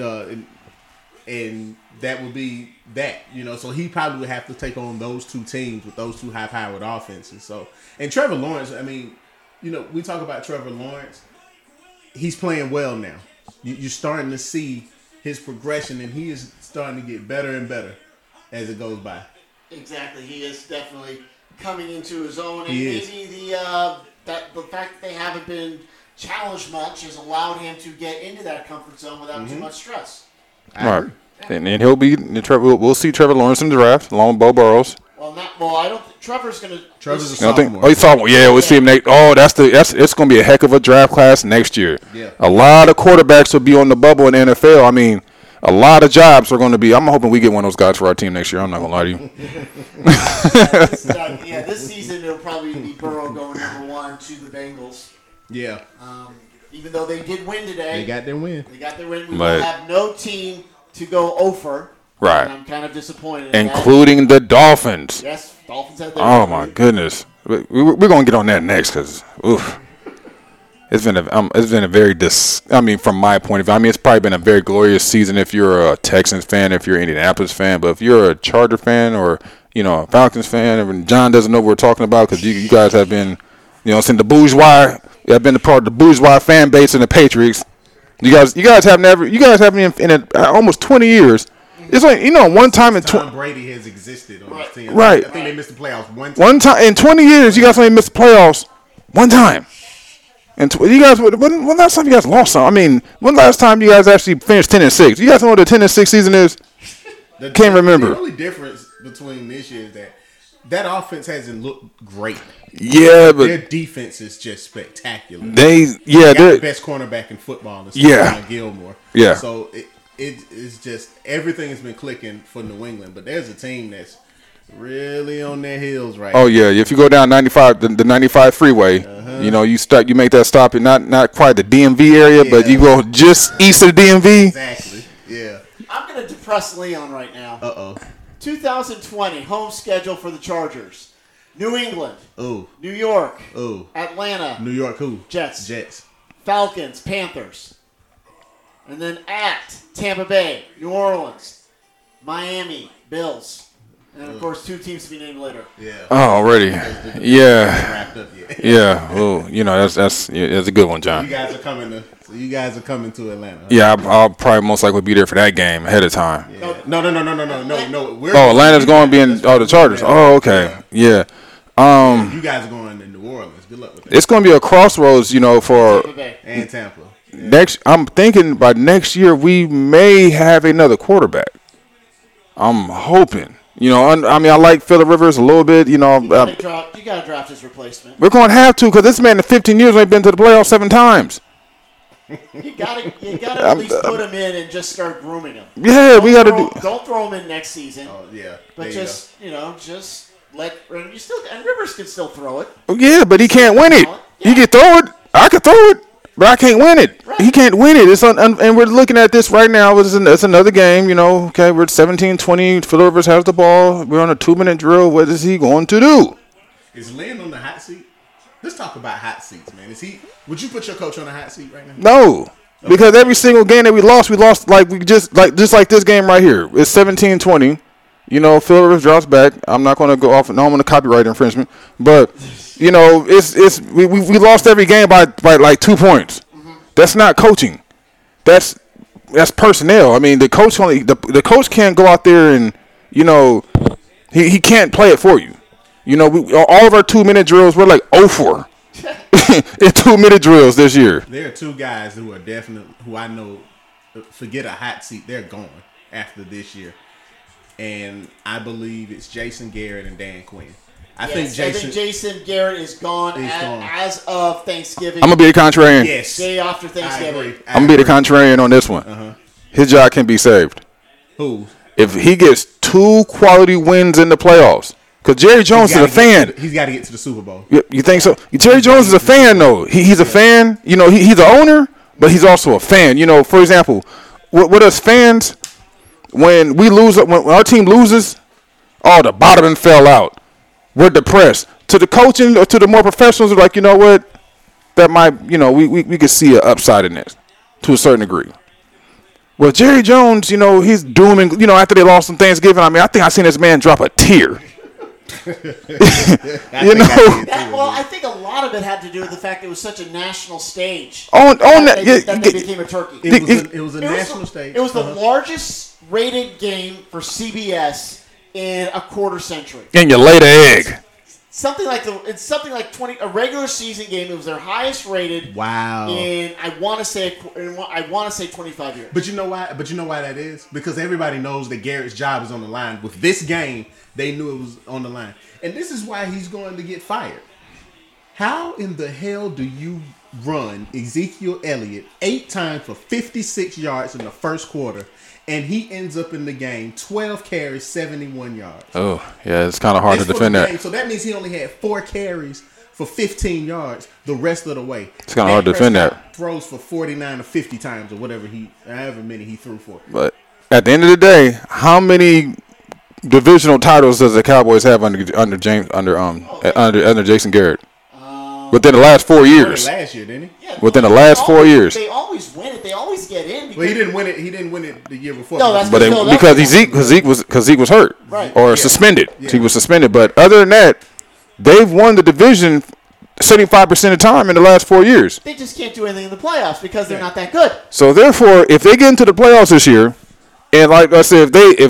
and that would be that, you know. So he probably would have to take on those 2 teams with those 2 high-powered offenses. So, and Trevor Lawrence, I mean, you know, we talk about Trevor Lawrence. He's playing well now. You're starting to see his progression, and he is starting to get better and better as it goes by. Exactly, he is definitely coming into his own, and He maybe the fact that they haven't been challenged much has allowed him to get into that comfort zone without too much stress. Right. And he'll be we'll see Trevor Lawrence in the draft along with Bo Burrows. I don't think Trevor's going to. Trevor's a You don't think? sophomore. Oh, he's sophomore. Yeah, we'll see him next. Oh, it's going to be a heck of a draft class next year. Yeah. A lot of quarterbacks will be on the bubble in the NFL. I mean, a lot of jobs are going to be. I'm hoping we get one of those guys for our team next year. I'm not going to lie to you. This season it'll probably be Burrow going number 1 to the Bengals. Yeah. Even though they did win today. They got their win. We will have no team to go over. Right. And I'm kind of disappointed. In including the Dolphins. Yes, Dolphins had their Oh my goodness, we're going to get on that next because it's been a very from my point of view, I mean, it's probably been a very glorious season if you're a Texans fan, if you're an Indianapolis fan, but if you're a Charger fan or, you know, a Falcons fan, and John doesn't know what we're talking about because you guys have been, you know, since the bourgeois, have been a part of the bourgeois fan base and the Patriots. You guys haven't in almost 20 years. It's like, you know, one time in Tom Brady has existed on this team. Right. I think they missed the playoffs one time. One time in 20 years, you guys only missed the playoffs one time. And you guys, when last time you guys lost something? I mean, when last time you guys actually finished 10-6? You guys know what the 10-6 season is? Can't remember. The only difference between this year is that offense hasn't looked great. Yeah, but their defense is just spectacular. They're the best cornerback in football. Gilmore. Yeah. So it's just everything has been clicking for New England, but there's a team that's really on their heels right now. Oh yeah, if you go down 95, the 95 freeway, you know, you make that stop in not quite the DMV area, but you go just east of the DMV. Exactly. Yeah. I'm going to depress Leon right now. 2020 home schedule for the Chargers: New England, New York, Atlanta, New York, who? Jets, Falcons, Panthers, and then at Tampa Bay, New Orleans, Miami, Bills. And, of course, 2 teams to be named later. Yeah. Oh, already. Yeah. Wrapped up yet. Yeah. Oh, that's a good one, John. You guys are coming to Atlanta. Huh? Yeah, I'll probably most likely be there for that game ahead of time. Yeah. No. Atlanta's going to be in the Chargers. Oh, okay. Yeah. You guys are going to New Orleans. Good luck with that. It's going to be a crossroads, for Tampa Bay. And Tampa. Yeah. next. I'm thinking by next year we may have another quarterback. I'm hoping. I like Phillip Rivers a little bit. You gotta draft his replacement. We're going to have to because this man in 15 years ain't been to the playoffs 7 times. You gotta at least put him in and just start grooming him. Yeah, we got to do. Don't throw him in next season. Oh yeah. But just let and Rivers can still throw it. Yeah, but he can't win it. Yeah. He can throw it. I can throw it, but I can't win it. Right. He can't win it. And we're looking at this right now. It's another game. Okay, we're at 17-20. Phillip Rivers has the ball. We're on a 2-minute drill. What is he going to do? Is Lynn on the hot seat? Let's talk about hot seats, man. Would you put your coach on the hot seat right now? No, because every single game that we lost just like this game right here. It's 17-20. Phillip Rivers drops back. I'm not going to go off. No, I'm going to copyright infringement. But we lost every game by like 2 points. Mm-hmm. That's not coaching. That's personnel. I mean, the coach can't go out there and he can't play it for you. All of our 2-minute drills, we're like 0-4 in 2-minute drills this year. There are 2 guys who I know, forget a hot seat, they're gone after this year. And I believe it's Jason Garrett and Dan Quinn. I think Jason Garrett is gone as of Thanksgiving. I'm going to be a contrarian. Yes. Day after Thanksgiving. I'm going to be the contrarian on this one. Uh-huh. His job can be saved. Who? If he gets 2 quality wins in the playoffs. Because Jerry Jones is a fan. He's got to get to the Super Bowl. You think so? Jerry Jones is a fan, though. He's a fan. He's the owner, but he's also a fan. For example, with us fans, when we lose, when our team loses, the bottom fell out. We're depressed. To the coaching or to the more professionals, are like, you know what? That might, we could see an upside in this to a certain degree. Well, Jerry Jones, he's dooming, after they lost on Thanksgiving. I mean, I think I seen this man drop a tear. I think a lot of it had to do with the fact it was such a national stage. That they became a turkey. It was a national stage. It was the largest rated game for CBS in a quarter century. And you laid an egg. Something like 20 a regular season game. It was their highest rated. Wow. In I want to say 25 years. But you know why? That is because everybody knows that Garrett's job is on the line. With this game, they knew it was on the line, and this is why he's going to get fired. How in the hell do you run Ezekiel Elliott 8 times for 56 yards in the first quarter? And he ends up in the game 12 carries, 71 yards. Oh, yeah, it's kind of hard to defend that. So that means he only had 4 carries for 15 yards the rest of the way. It's kind of hard to defend that. Throws for 49 or 50 times or however many he threw for. But at the end of the day, how many divisional titles does the Cowboys have under Jason Garrett? Within the last 4 years. Last year, didn't he? Yeah, within the last 4 years. They always win it. They always get in. Well, he didn't win it. He didn't win it the year before. No, that's because Zeke was hurt, right, or suspended. Yeah. He was suspended. But other than that, they've won the division 75% of the time in the last 4 years. They just can't do anything in the playoffs because they're not that good. So therefore, if they get into the playoffs this year, and like I said,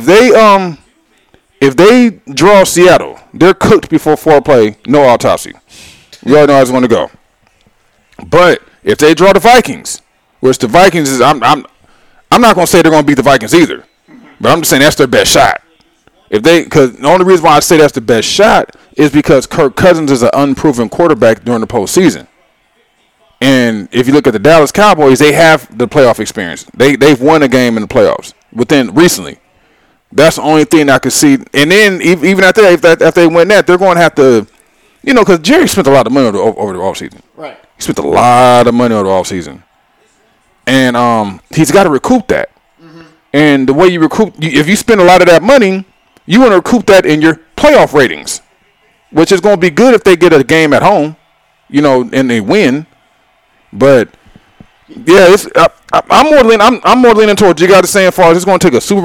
if they draw Seattle, they're cooked before foreplay. No autopsy. We all know how it's going to go. But if they draw the Vikings, which the Vikings is, I'm not going to say they're going to beat the Vikings either, but I'm just saying that's their best shot. Because the only reason why I say that's the best shot is because Kirk Cousins is an unproven quarterback during the postseason. And if you look at the Dallas Cowboys, they have the playoff experience. They've won a game in the playoffs recently. That's the only thing I could see. And then even after they win that, they're going to have to, because Jerry spent a lot of money over the offseason. Right. He spent a lot of money over the offseason. And he's got to recoup that. Mm-hmm. And the way you recoup, if you spend a lot of that money, you want to recoup that in your playoff ratings, which is going to be good if they get a game at home, and they win. But yeah, I'm more leaning towards you guys saying, as far as it's going to take a Super Bowl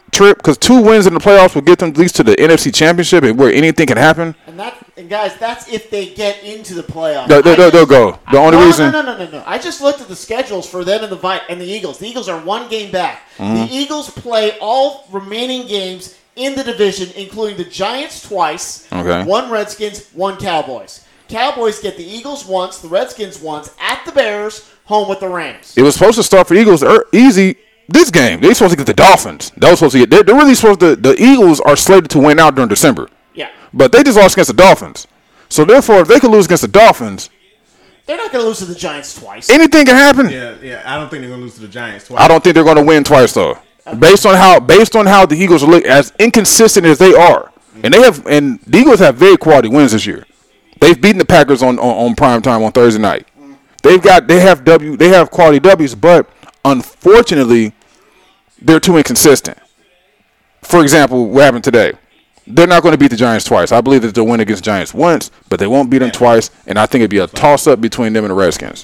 trip because 2 wins in the playoffs will get them at least to the NFC Championship, and where anything can happen. And guys, that's if they get into the playoffs. They'll go. The only reason. No. I just looked at the schedules for them and the Eagles. The Eagles are 1 game back. The Eagles play all remaining games in the division, including the Giants twice, 1 Redskins, 1 Cowboys. Cowboys get the Eagles once, the Redskins once, at the Bears, home with the Rams. It was supposed to start for Eagles easy this game. They supposed to get the Dolphins. They were supposed to get. They're really supposed to. The Eagles are slated to win out during December. Yeah. But they just lost against the Dolphins. So therefore, if they could lose against the Dolphins, they're not going to lose to the Giants twice. Anything can happen. Yeah. I don't think they're going to lose to the Giants twice. I don't think they're going to win twice though. Based on how the Eagles look, as inconsistent as they are, and the Eagles have very quality wins this year. They've beaten the Packers on prime time on Thursday night. They have quality W's, but unfortunately, they're too inconsistent. For example, what happened today? They're not going to beat the Giants twice. I believe that they'll win against the Giants once, but they won't beat them twice, and I think it'd be a toss-up between them and the Redskins.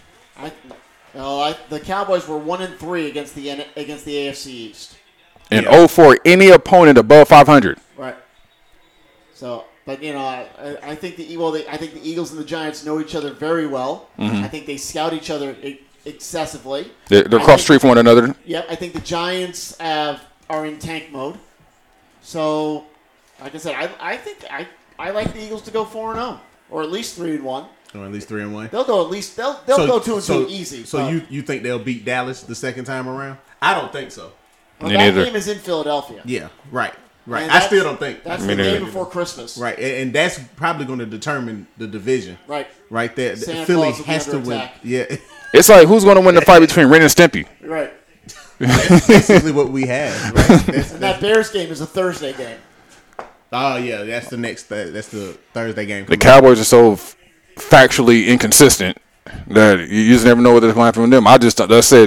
The Cowboys were 1-3 against the AFC East. And 0-4 any opponent above 500. Right. So, but I think the Eagles and the Giants know each other very well. I think they scout each other excessively. They're across the street from one another. Yep. I think the Giants are in tank mode. So, like I said, I like the Eagles to go 4-0 or at least 3-1. Or at least 3-1. They'll go at least they'll go 2-2 easy. So you think they'll beat Dallas the second time around? I don't think so. Well, that game is in Philadelphia. Yeah, right. I still don't think that's the day before Christmas. Right, and that's probably going to determine the division. Right there. Santa Philly Claus will has be to under win. attack. Yeah, it's like who's going to win the fight between Ren and Stimpy? Right. That's basically what we have. Right? And that Bears game is a Thursday game. Oh yeah, that's the next. That's the Thursday game. The Cowboys are so factually inconsistent that you just never know what's going to happen with them. I said,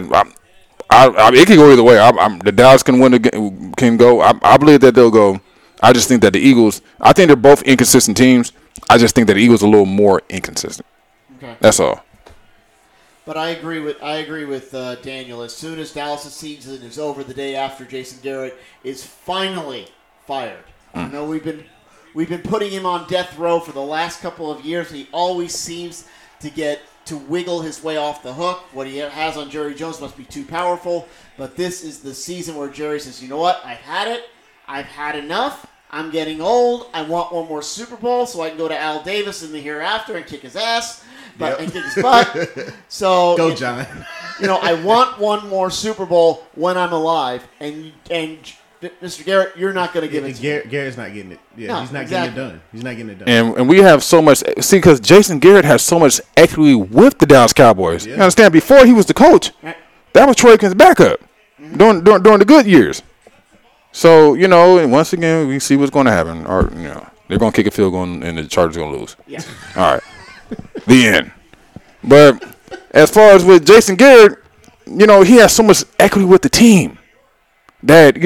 it can go either way. The Dallas can win, can go. I believe that they'll go. I just think that the Eagles. I think they're both inconsistent teams. I just think that the Eagles are a little more inconsistent. Okay. That's all. But I agree with Daniel. As soon as Dallas' season is over, the day after Jason Garrett is finally fired. I know we've been putting him on death row for the last couple of years. He always seems to wiggle his way off the hook. What he has on Jerry Jones must be too powerful. But this is the season where Jerry says, you know what? I've had it. I've had enough. I'm getting old. I want one more Super Bowl so I can go to Al Davis in the hereafter and kick his ass. And kick his butt. So go, John. I want one more Super Bowl when I'm alive. And Mr. Garrett, you're not going to give it to me. Garrett's not getting it. Yeah, no, he's not exactly. getting it done. He's not getting it done. And we have so much. See, because Jason Garrett has so much equity with the Dallas Cowboys. Yeah. You understand? Before he was the coach, that was Troy Aikman's backup during the good years. So, and once again, we see what's going to happen. Or, they're going to kick a field goal and the Chargers are going to lose. Yeah. All right. The end. But as far as with Jason Garrett, he has so much equity with the team that,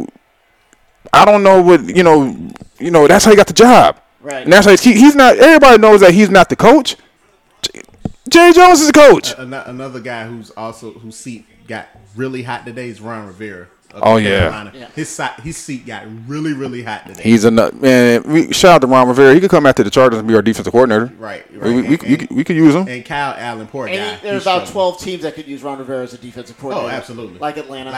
I don't know what, that's how he got the job. Right. And that's how he's not, everybody knows that he's not the coach. Jerry Jones is the coach. Another guy whose seat got really hot today is Ron Rivera. Oh yeah. His seat got really, really hot today. He's a nut, man. Shout out to Ron Rivera. He could come after the Chargers and be our defensive coordinator. Right. We could use him. And Kyle Allen, poor guy. There's about 12 teams that could use Ron Rivera as a defensive coordinator. Oh, absolutely. Like Atlanta.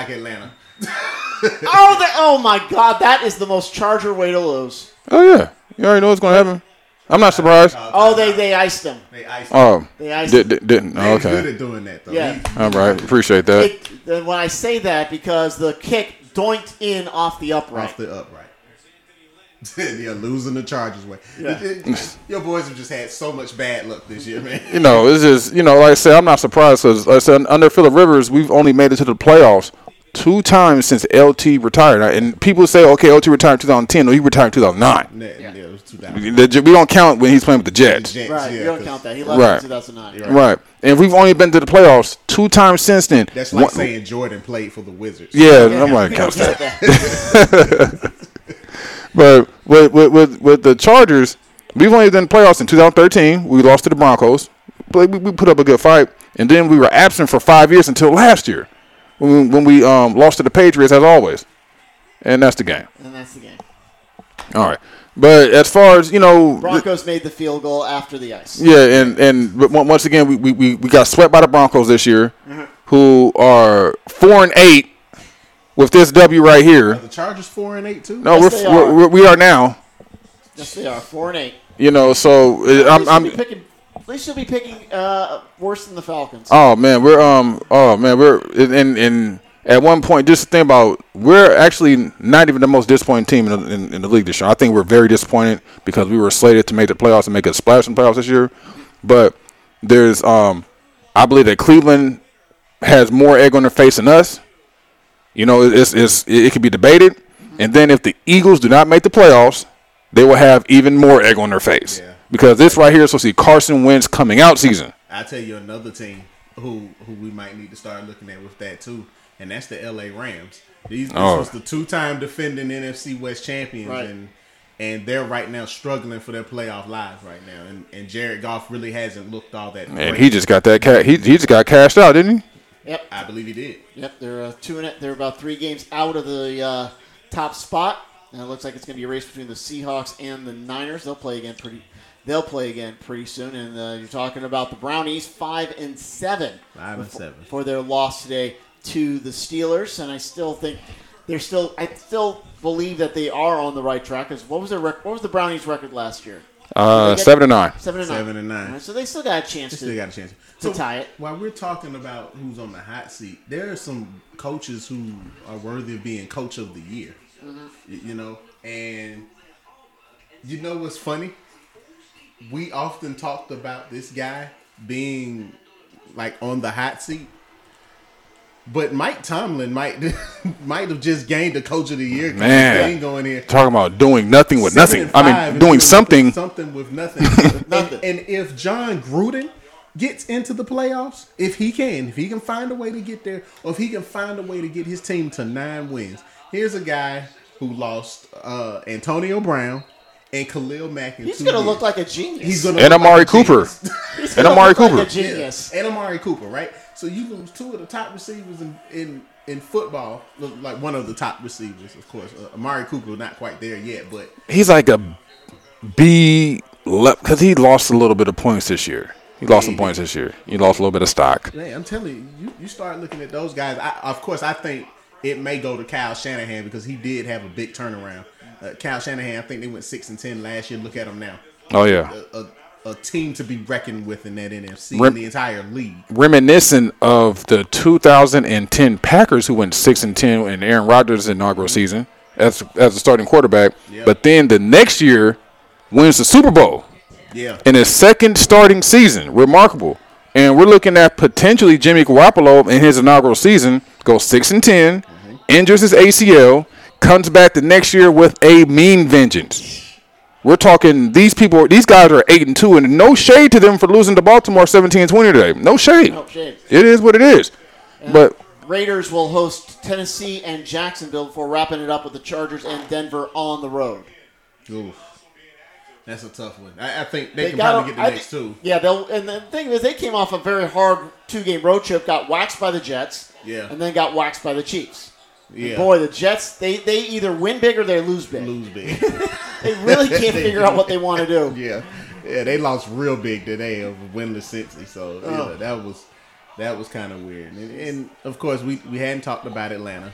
Oh my God, that is the most Charger way to lose. Oh yeah, you already know what's going to happen. I'm not surprised. They iced him. They iced him. They iced him. Didn't. They're okay. good at doing that, though. Yeah. All right. Appreciate that. When I say that, because the kick doinked in off the upright. Yeah, losing the Chargers way. Yeah. Your boys have just had so much bad luck this year, man. It's just, like I said, I'm not surprised because, like I said, under Phillip Rivers, we've only made it to the playoffs 2 times since LT retired. And people say, okay, LT retired in 2010. No, he retired in 2009. Yeah, it was 2009. We don't count when he's playing with the Jets. Right, you don't count that. He left in 2009. Right. And we've only been to the playoffs 2 times since then. That's like saying Jordan played for the Wizards. Yeah, I'm like, count that. But with the Chargers, we've only done playoffs in 2013. We lost to the Broncos. But we put up a good fight. And then we were absent for 5 years until last year when we lost to the Patriots, as always. And that's the game. And that's the game. All right. But as far as, Broncos made the field goal after the ice. Yeah, but once again, we got swept by the Broncos this year, who are 4-8 with this W right here. Are the Chargers 4-8 too? No, Yes, we are now. Yes, they are 4-8. So They should be picking worse than the Falcons. Oh man, we're in at one point. Just think about, we're actually not even the most disappointing team in the league this year. I think we're very disappointed because we were slated to make the playoffs and make a splash in the playoffs this year. But there's I believe that Cleveland has more egg on their face than us. It could be debated. And then if the Eagles do not make the playoffs, they will have even more egg on their face. Yeah. Because this right here is supposed to be Carson Wentz coming out season. I'll tell you another team who we might need to start looking at with that too, and that's the LA Rams. This was the 2-time defending NFC West champions, right. and they're right now struggling for their playoff lives right now. And Jared Goff really hasn't looked all that great. And he just got that he just got cashed out, didn't he? Yep, I believe he did. Yep, they're about 3 games out of the top spot. And it looks like it's going to be a race between the Seahawks and the Niners. They'll play again pretty soon. And you're talking about the Brownies 5-7. 5-7 for their loss today to the Steelers. And I still think I still believe that they are on the right track. Because what was the Brownies' record last year? 7-9. 7-9. Right, so they still got a chance to tie it. While we're talking about who's on the hot seat, there are some coaches who are worthy of being coach of the year. Mm-hmm. And you know what's funny? We often talked about this guy being like on the hot seat, but Mike Tomlin might have just gained the coach of the year. Man, going here talking about doing nothing with nothing. I mean, doing something with nothing. and if John Gruden gets into the playoffs, if he can find a way to get there, or if he can find a way to get his team to 9 wins. Here's a guy who lost Antonio Brown and Khalil Mack in 2 years. He's going to look like a genius. And Amari Cooper. And Amari Cooper. Like a genius. And Amari Cooper, right? So you lose 2 of the top receivers in football, like one of the top receivers, of course. Amari Cooper, not quite there yet, but he's like a B, because he lost a little bit of points this year. He lost some points this year. He lost a little bit of stock. Man, I'm telling you start looking at those guys. I think it may go to Kyle Shanahan because he did have a big turnaround. Kyle Shanahan, I think they went 6-10 last year. Look at them now. Oh yeah, a team to be reckoned with in that NFC in the entire league. Reminiscent of the 2010 Packers, who went 6-10 in Aaron Rodgers' inaugural season as a starting quarterback, but then the next year wins the Super Bowl. Yeah, in his second starting season, remarkable. And we're looking at potentially Jimmy Garoppolo in his inaugural season goes 6-10, injures his ACL, comes back the next year with a mean vengeance. We're talking these guys are 8-2, and no shade to them for losing to Baltimore 17-20 today. No shade. It is what it is. But Raiders will host Tennessee and Jacksonville before wrapping it up with the Chargers and Denver on the road. Oof. That's a tough one. I think they can probably get the next 2. Yeah, and the thing is, they came off a very hard 2-game road trip, got waxed by the Jets, and then got waxed by the Chiefs. Yeah. And boy, the Jets, they either win big or they lose big. They really can't figure out what they want to do. Yeah, they lost real big today of winless Cincy, so that was kind of weird. And of course, we hadn't talked about Atlanta.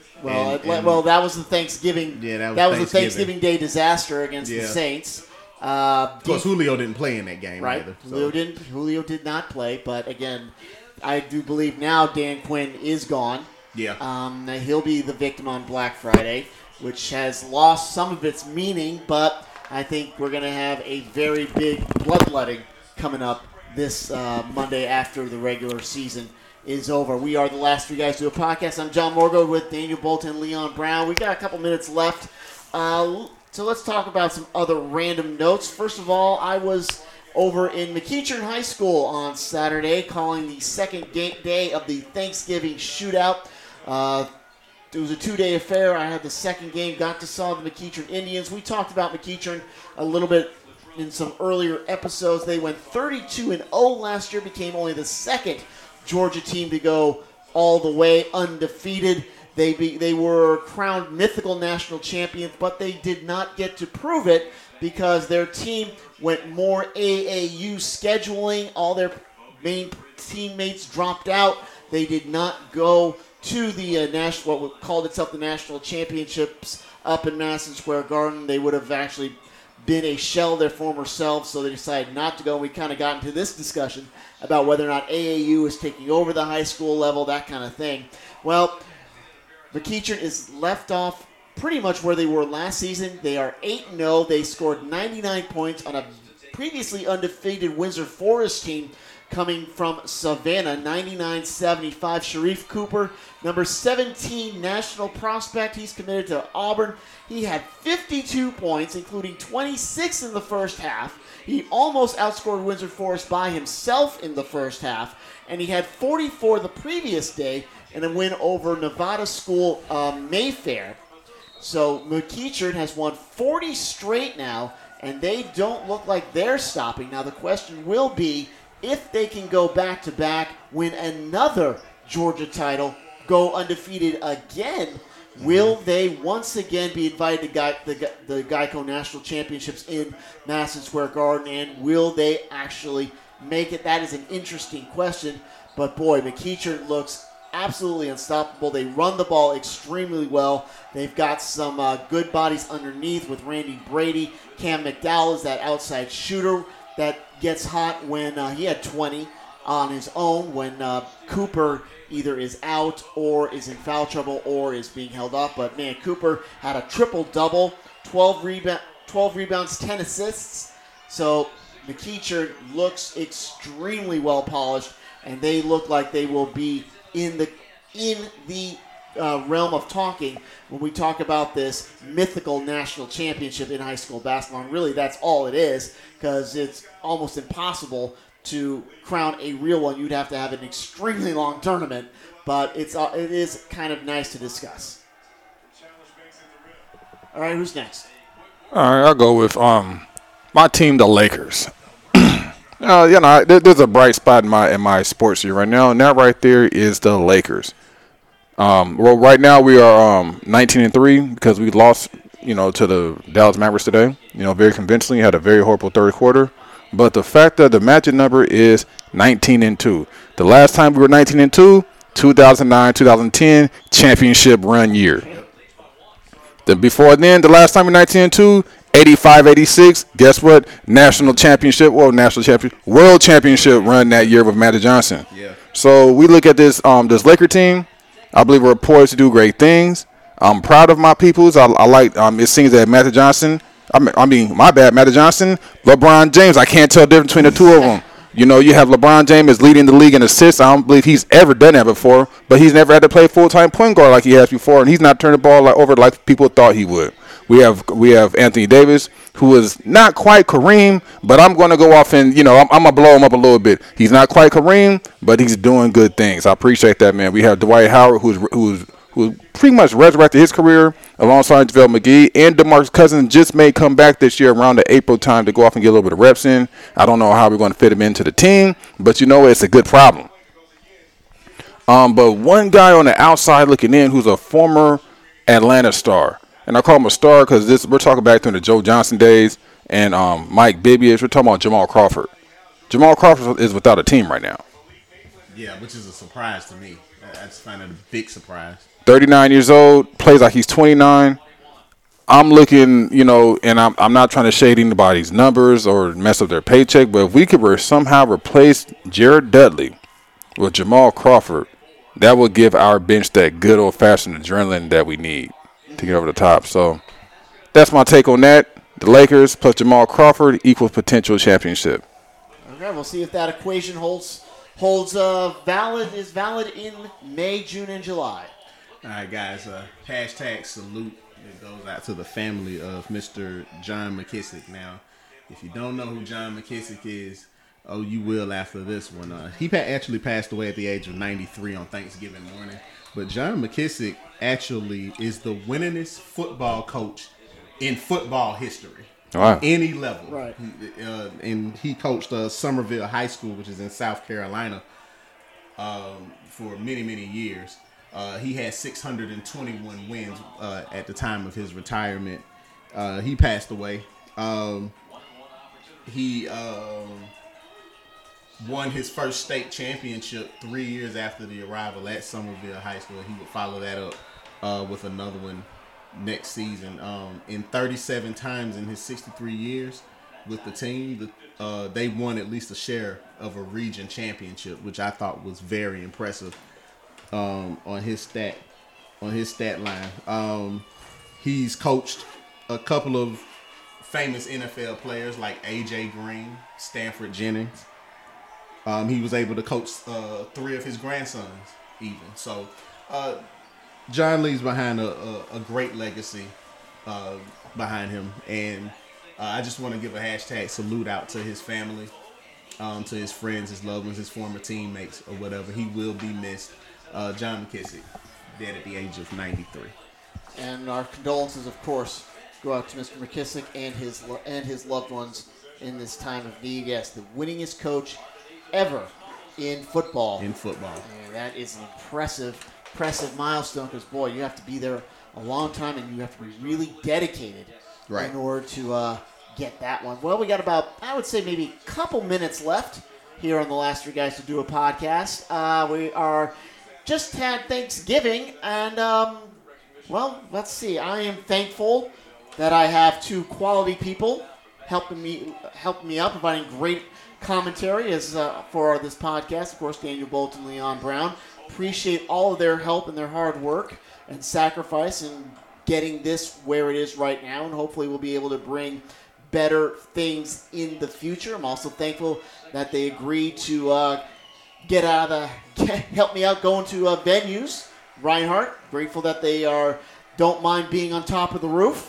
Well, that was the Thanksgiving. Yeah, that was the Thanksgiving Day disaster against the Saints. Of course, Julio didn't play in that game right. either. So. Julio did not play, but again, I do believe now Dan Quinn is gone. Yeah. He'll be the victim on Black Friday, which has lost some of its meaning, but I think we're going to have a very big bloodletting coming up this Monday after the regular season is over. We are the last 3 guys to do a podcast. I'm John Morgo with Daniel Bolton and Leon Brown. We've got a couple minutes left. So let's talk about some other random notes. First of all, I was over in McEachern High School on Saturday calling the second day of the Thanksgiving shootout. It was a 2-day affair. I had the second game, got to saw the McEachern Indians. We talked about McEachern a little bit in some earlier episodes. They went 32-0 last year, became only the second Georgia team to go all the way undefeated. They were crowned mythical national champions, but they did not get to prove it because their team went more AAU scheduling. All their main teammates dropped out. They did not go to the national, what called itself the national championships up in Madison Square Garden. They would have actually been a shell of their former selves, so they decided not to go. And we kind of got into this discussion about whether or not AAU is taking over the high school level, that kind of thing. Well, McEachern is left off pretty much where they were last season. They are 8-0. They scored 99 points on a previously undefeated Windsor Forest team coming from Savannah, 99-75. Sharif Cooper, number 17 national prospect. He's committed to Auburn. He had 52 points, including 26 in the first half. He almost outscored Windsor Forest by himself in the first half, and he had 44 the previous day in a win over Nevada school Mayfair. So McEachern has won 40 straight now, and they don't look like they're stopping. Now the question will be if they can go back-to-back, win another Georgia title, go undefeated again. Will they once again be invited to the Geico National Championships in Madison Square Garden, and will they actually make it? That is an interesting question. But, boy, McEachern looks absolutely unstoppable. They run the ball extremely well. They've got some good bodies underneath with Randy Brady. Cam McDowell is that outside shooter that gets hot when he had 20 on his own when Cooper either is out or is in foul trouble or is being held up. But, man, Cooper had a triple-double, 12 rebounds, 10 assists. So McEachern looks extremely well-polished, and they look like they will be in the realm of talking when we talk about this mythical national championship in high school basketball. And really, that's all it is, because it's almost impossible to crown a real one. You'd have to have an extremely long tournament, but it is kind of nice to discuss. All right, who's next? All right, I'll go with my team, the Lakers. There's a bright spot in my sports here right now, and that right there is the Lakers. Well, right now we are 19-3 because we lost, to the Dallas Mavericks today. Very convincingly, had a very horrible third quarter. But the fact that the magic number is 19-2. The last time we were 19-2, 2009, 2010 championship run year. Then before then, the last time we were 19-2. 85-86, guess what? World championship run that year with Magic Johnson. Yeah. So we look at this Laker team. I believe we're poised to do great things. I'm proud of my peoples. I like it seems that Magic Johnson, Magic Johnson, LeBron James, I can't tell the difference between the two of them. You have LeBron James leading the league in assists. I don't believe he's ever done that before, but he's never had to play full-time point guard like he has before, and he's not turned the ball over like people thought he would. We have Anthony Davis, who is not quite Kareem, but I'm going to go off and, I'm going to blow him up a little bit. He's not quite Kareem, but he's doing good things. I appreciate that, man. We have Dwight Howard, who's pretty much resurrected his career alongside JaVale McGee, and DeMarcus Cousins just may come back this year around the April time to go off and get a little bit of reps in. I don't know how we're going to fit him into the team, but it's a good problem. But one guy on the outside looking in who's a former Atlanta star, and I call him a star because we're talking back during the Joe Johnson days and Mike Bibby. We're talking about Jamal Crawford. Jamal Crawford is without a team right now. Yeah, which is a surprise to me. I just find it a big surprise. 39 years old, plays like he's 29. I'm looking, and I'm not trying to shade anybody's numbers or mess up their paycheck, but if we could somehow replace Jared Dudley with Jamal Crawford, that would give our bench that good old-fashioned adrenaline that we need to get over the top. So that's my take on that. The Lakers plus Jamal Crawford equals potential championship. Okay, we'll see if that equation is valid in May, June, and July. All right, guys. Hashtag salute. It goes out to the family of Mr. John McKissick. Now, if you don't know who John McKissick is, you will after this one. He actually passed away at the age of 93 on Thanksgiving morning. But John McKissick actually is the winningest football coach in football history. Wow. Any level. Right. And he coached Summerville High School, which is in South Carolina, for many, many years. He had 621 wins at the time of his retirement. He passed away. He won his first state championship 3 years after the arrival at Somerville High School. He would follow that up with another one next season. In 37 times in his 63 years with the team, they won at least a share of a region championship, which I thought was very impressive on his stat line. He's coached a couple of famous NFL players like A.J. Green, Stanford Jennings. He was able to coach 3 of his grandsons even. So John leaves behind a great legacy behind him. And I just want to give a hashtag salute out to his family, to his friends, his loved ones, his former teammates or whatever. He will be missed. John McKissick, dead at the age of 93. And our condolences, of course, go out to Mr. McKissick and his loved ones in this time of need. Yes, the winningest coach ever in football. And that is an impressive milestone because, boy, you have to be there a long time and you have to be really dedicated in order to get that one. Well, we got about, I would say, maybe a couple minutes left here on the Last Three Guys to Do a Podcast. We are just had Thanksgiving, and, well, let's see. I am thankful that I have 2 quality people helping me out, providing great commentary for this podcast. Of course, Daniel Bolton, Leon Brown. Appreciate all of their help and their hard work and sacrifice in getting this where it is right now, and hopefully we'll be able to bring better things in the future. I'm also thankful that they agreed to help me out going to venues. Reinhardt, grateful that they don't mind being on top of the roof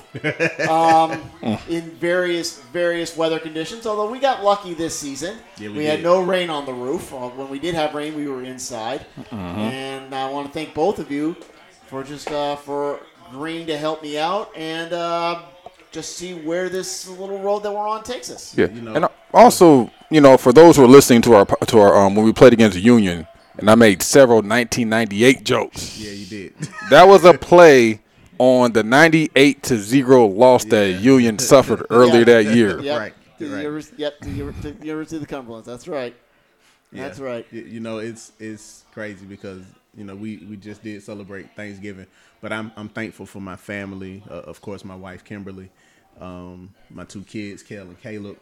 in various weather conditions. Although we got lucky this season. Yeah, we had no rain on the roof. When we did have rain, we were inside. And I want to thank both of you for for agreeing to help me out and just see where this little road that we're on takes us. Yeah, and also, for those who are listening to our when we played against the Union, and I made several 1998 jokes. Yeah, you did. That was a play on the 98-0 loss that Union suffered earlier that year. Yep. Right. The University of the Cumberlands. That's right. Yeah. That's right. It's crazy because we just did celebrate Thanksgiving, but I'm thankful for my family. Of course, my wife Kimberly, my 2 kids, Kel and Caleb.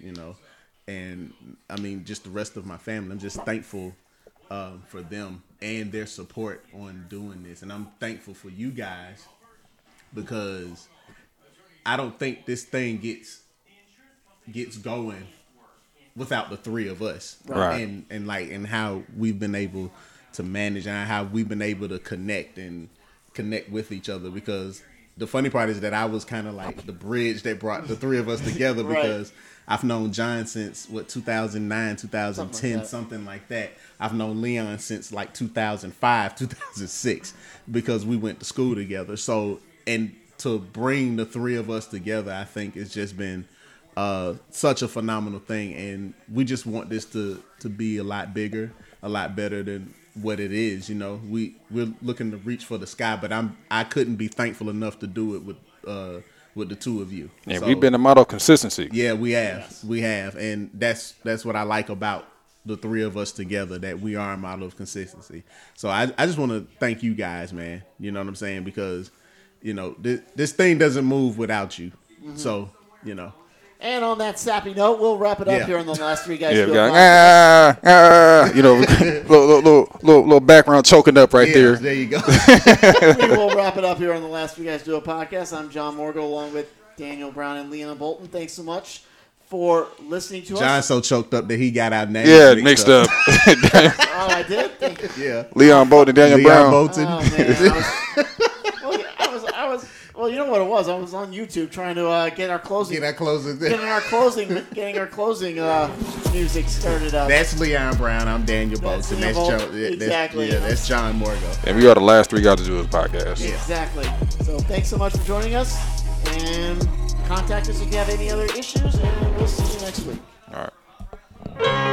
And I mean just the rest of my family. I'm just thankful for them and their support on doing this, and I'm thankful for you guys because I don't think this thing gets going without the 3 of us, right? And how we've been able to manage and how we've been able to connect with each other. Because the funny part is that I was kind of like the bridge that brought the 3 of us together because I've known John since 2009, 2010, something like that. I've known Leon since like 2005, 2006 because we went to school together. So, and to bring the 3 of us together, I think it's just been such a phenomenal thing, and we just want this to be a lot bigger, a lot better than what it is. We're looking to reach for the sky, but I couldn't be thankful enough to do it with the 2 of you. And we've been a model of consistency. Yeah, we have, and that's what I like about the 3 of us together, that we are a model of consistency. So I just want to thank you guys, man. You know what I'm saying? Because this thing doesn't move without you. Mm-hmm. So And on that sappy note, we'll wrap it up here on the Last Three Guys. Little background choking up right there. There you go. We will wrap it up here on the Last Three Guys Do a Podcast. I'm John Morgo along with Daniel Brown and Leon Bolton. Thanks so much for listening to us. John's so choked up that he got our names. Yeah, mixed up. Oh, I did? Thank you. Yeah. Leon Bolton, Daniel Brown. Bolton. Oh, man. Well, you know what it was? I was on YouTube trying to get our closing. Getting our closing music started up. That's Leon Brown. I'm Daniel Bolton. That's John. Exactly. That's John Morgo. And we are the Last Three Guys to Do this podcast. Yeah. Exactly. So thanks so much for joining us, and contact us if you have any other issues, and we'll see you next week. All right.